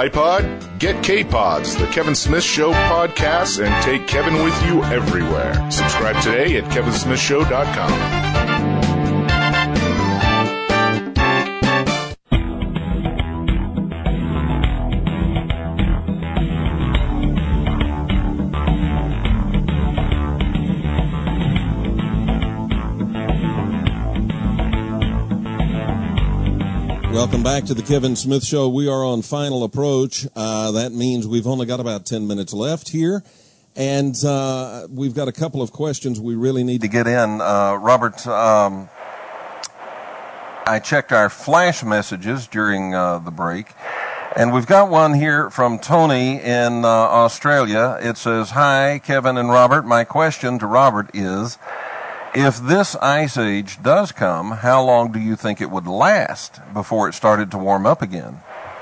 iPod? Get K-Pods, the Kevin Smith Show podcast, and take Kevin with you everywhere. Subscribe today at kevinsmithshow.com. Welcome back to the Kevin Smith Show. We are on final approach. That means we've only got about 10 minutes left here. And we've got a couple of questions we really need to get in. Robert, I checked our flash messages during the break. And we've got one here from Tony in Australia. It says, "Hi, Kevin and Robert. My question to Robert is, if this ice age does come, how long do you think it would last before it started to warm up again?"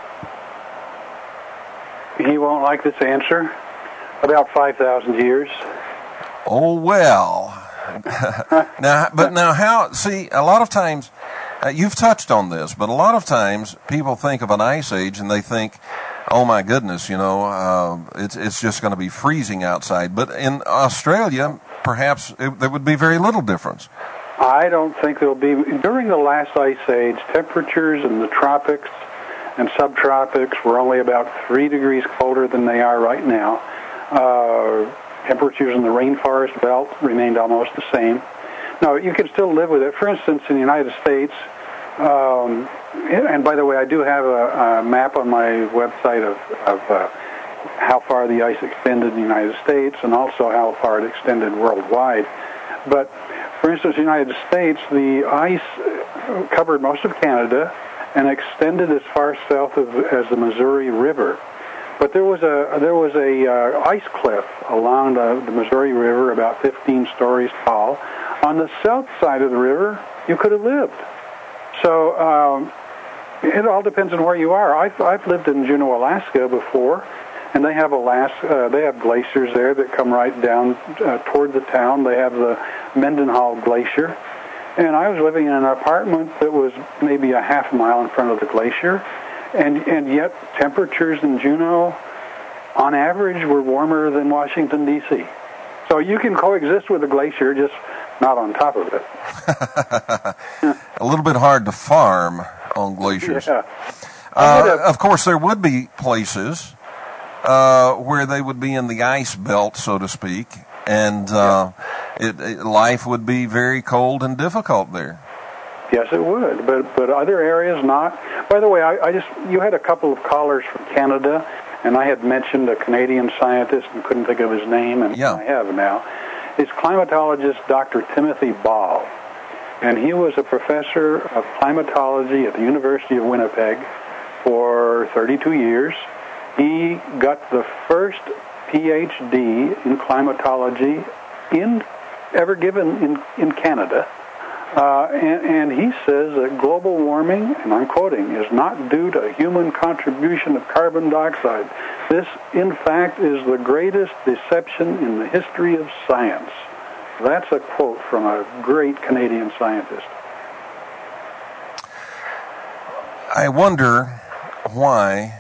He won't like this answer. About 5,000 years. Oh, well. Now how, see, a lot of times, you've touched on this, but a lot of times people think of an ice age and they think, oh my goodness, it's just going to be freezing outside. But in Australia, perhaps there would be very little difference. I don't think there'll be. During the last ice age, temperatures in the tropics and subtropics were only about 3 degrees colder than they are right now. Temperatures in the rainforest belt remained almost the same. Now, you can still live with it. For instance, in the United States, and by the way, I do have a map on my website of how far the ice extended in the United States and also how far it extended worldwide. But, for instance, in the United States, the ice covered most of Canada and extended as far south as the Missouri River. But there was a ice cliff along the Missouri River about 15 stories tall. On the south side of the river, you could have lived. So it all depends on where you are. I've lived in Juneau, Alaska before, and they have glaciers there that come right down toward the town. They have the Mendenhall Glacier, and I was living in an apartment that was maybe a half mile in front of the glacier, and yet temperatures in Juneau, on average, were warmer than Washington, D.C. So you can coexist with the glacier, just not on top of it. A little bit hard to farm on glaciers. Yeah. Of course, there would be places where they would be in the ice belt, so to speak, and life would be very cold and difficult there. Yes, it would, but other areas not. By the way, you had a couple of callers from Canada, and I had mentioned a Canadian scientist and couldn't think of his name, and I have now. It's climatologist Dr. Timothy Ball, and he was a professor of climatology at the University of Winnipeg for 32 years. He got the first PhD in climatology ever given in Canada. And he says that global warming, and I'm quoting, is not due to human contribution of carbon dioxide. This, in fact, is the greatest deception in the history of science. That's a quote from a great Canadian scientist. I wonder why.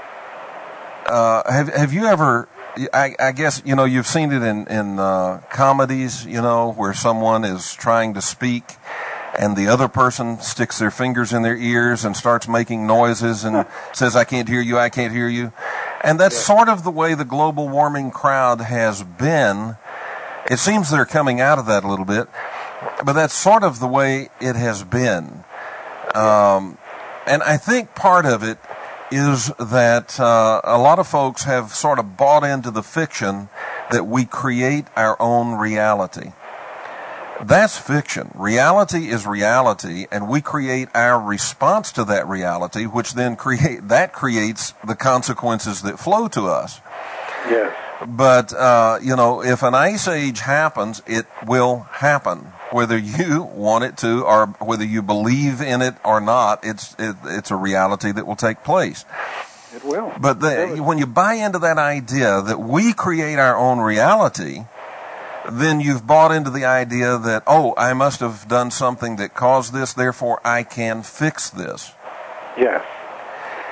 Have you ever? I guess you've seen it in comedies, where someone is trying to speak and the other person sticks their fingers in their ears and starts making noises and says, "I can't hear you, I can't hear you." And that's sort of the way the global warming crowd has been. It seems they're coming out of that a little bit, but that's sort of the way it has been. And I think part of it is that a lot of folks have sort of bought into the fiction that we create our own reality. That's fiction. Reality is reality, and we create our response to that reality, which then creates the consequences that flow to us. Yes. But, if an ice age happens, it will happen. Whether you want it to or whether you believe in it or not, it's a reality that will take place. It will. But when you buy into that idea that we create our own reality, then you've bought into the idea that, I must have done something that caused this, therefore I can fix this. Yes.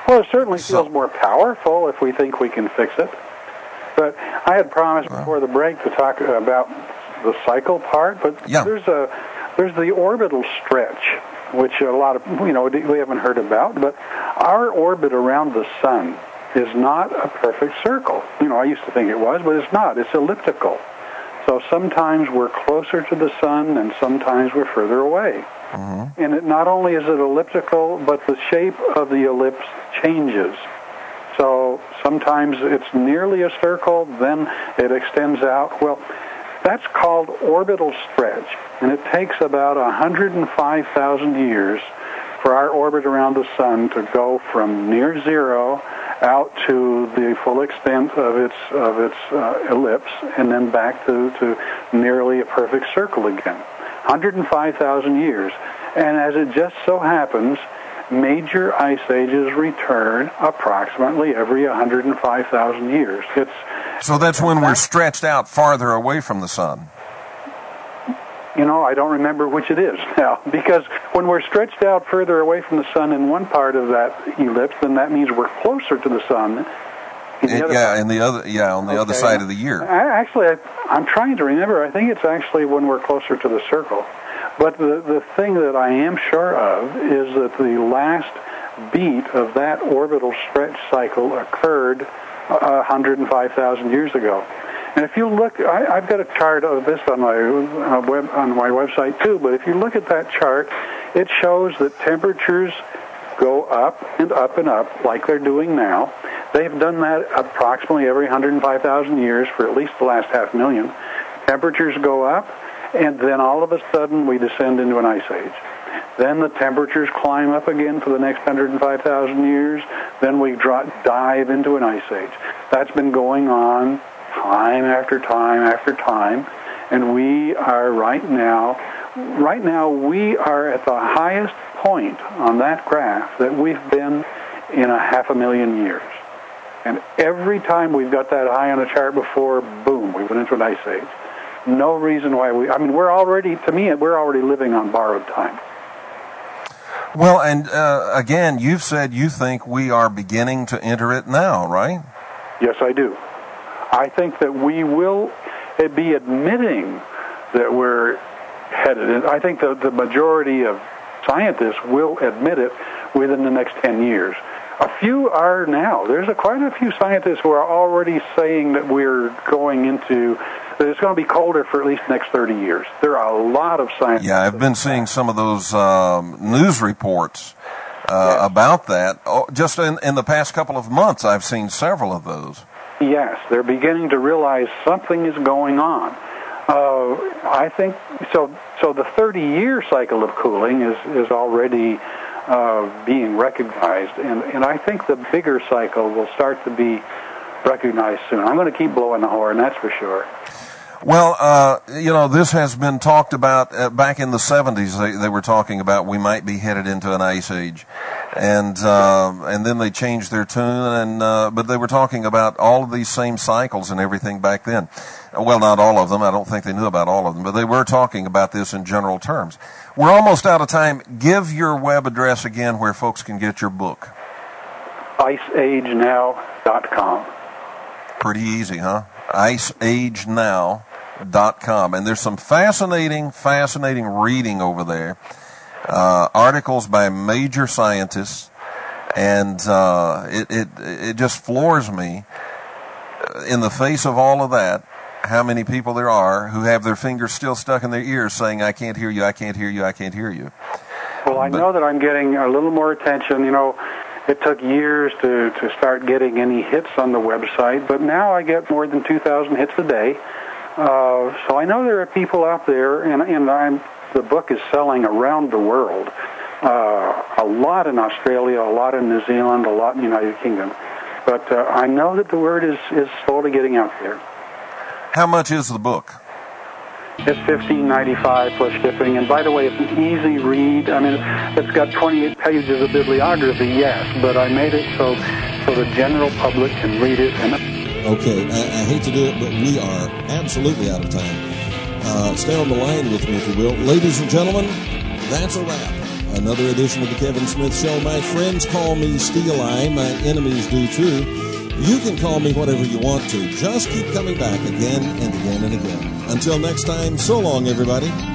Well, it certainly feels more powerful if we think we can fix it. But I had promised before the break to talk about the cycle part, but there's the orbital stretch, which a lot of, we haven't heard about, but our orbit around the sun is not a perfect circle. I used to think it was, but it's not. It's elliptical. So sometimes we're closer to the sun and sometimes we're further away. Mm-hmm. And not only is it elliptical, but the shape of the ellipse changes. So sometimes it's nearly a circle, then it extends out. Well, that's called orbital stretch, and it takes about 105,000 years for our orbit around the sun to go from near zero out to the full extent of its ellipse, and then back to nearly a perfect circle again. 105,000 years. And as it just so happens, major ice ages return approximately every 105,000 years. So that's when we're stretched out farther away from the sun. I don't remember which it is now, because when we're stretched out further away from the sun in one part of that ellipse, then that means we're closer to the sun. On the other side of the year. I'm trying to remember. I think it's actually when we're closer to the circle. But the thing that I am sure of is that the last beat of that orbital stretch cycle occurred 105,000 years ago. And if you look, I've got a chart of this on my website too. But if you look at that chart, it shows that temperatures go up and up and up like they're doing now. They've done that approximately every 105,000 years for at least the last 500,000. Temperatures go up, and then all of a sudden we descend into an ice age. Then the temperatures climb up again for the next 105,000 years. Then we dive into an ice age. That's been going on time after time after time, and we are right now we are at the highest point on that graph that we've been in 500,000 years. And every time we've got that high on a chart before, boom, we went into an ice age. No reason why we're already living on borrowed time. Well, and again, you've said you think we are beginning to enter it now, right? Yes, I do. I think that we will be admitting that we're headed. And I think that the majority of scientists will admit it within the next 10 years. A few are now. There's quite a few scientists who are already saying that we're going into, that it's going to be colder for at least the next 30 years. There are a lot of scientists. Yeah, I've been seeing some of those news reports about that. Just in the past couple of months, I've seen several of those. Yes, they're beginning to realize something is going on. I think so. So the 30-year cycle of cooling is already being recognized, and I think the bigger cycle will start to be recognized soon. I'm going to keep blowing the horn, that's for sure. Well, this has been talked about back in the 70s. They were talking about we might be headed into an ice age, and then they changed their tune. But they were talking about all of these same cycles and everything back then. Well, not all of them. I don't think they knew about all of them, but they were talking about this in general terms. We're almost out of time. Give your web address again where folks can get your book. IceAgeNow.com. Pretty easy, huh? IceAgeNow.com. And there's some fascinating reading over there. Articles by major scientists, and it just floors me in the face of all of that, how many people there are who have their fingers still stuck in their ears saying, I can't hear you, I can't hear you, I can't hear you. Well, I know that I'm getting a little more attention. It took years to start getting any hits on the website, but now I get more than 2,000 hits a day. So I know there are people out there, and the book is selling around the world. A lot in Australia, a lot in New Zealand, a lot in the United Kingdom. But I know that the word is slowly getting out there. How much is the book? It's $15.95 plus shipping. And by the way, it's an easy read. I mean, it's got 28 pages of bibliography, yes, but I made it so the general public can read it. Okay, I hate to do it, but we are absolutely out of time. Stay on the line with me, if you will. Ladies and gentlemen, that's a wrap. another edition of the Kevin Smith Show. My friends call me Steel Eye. My enemies do too. You can call me whatever you want to. Just keep coming back again and again and again. Until next time, so long, everybody.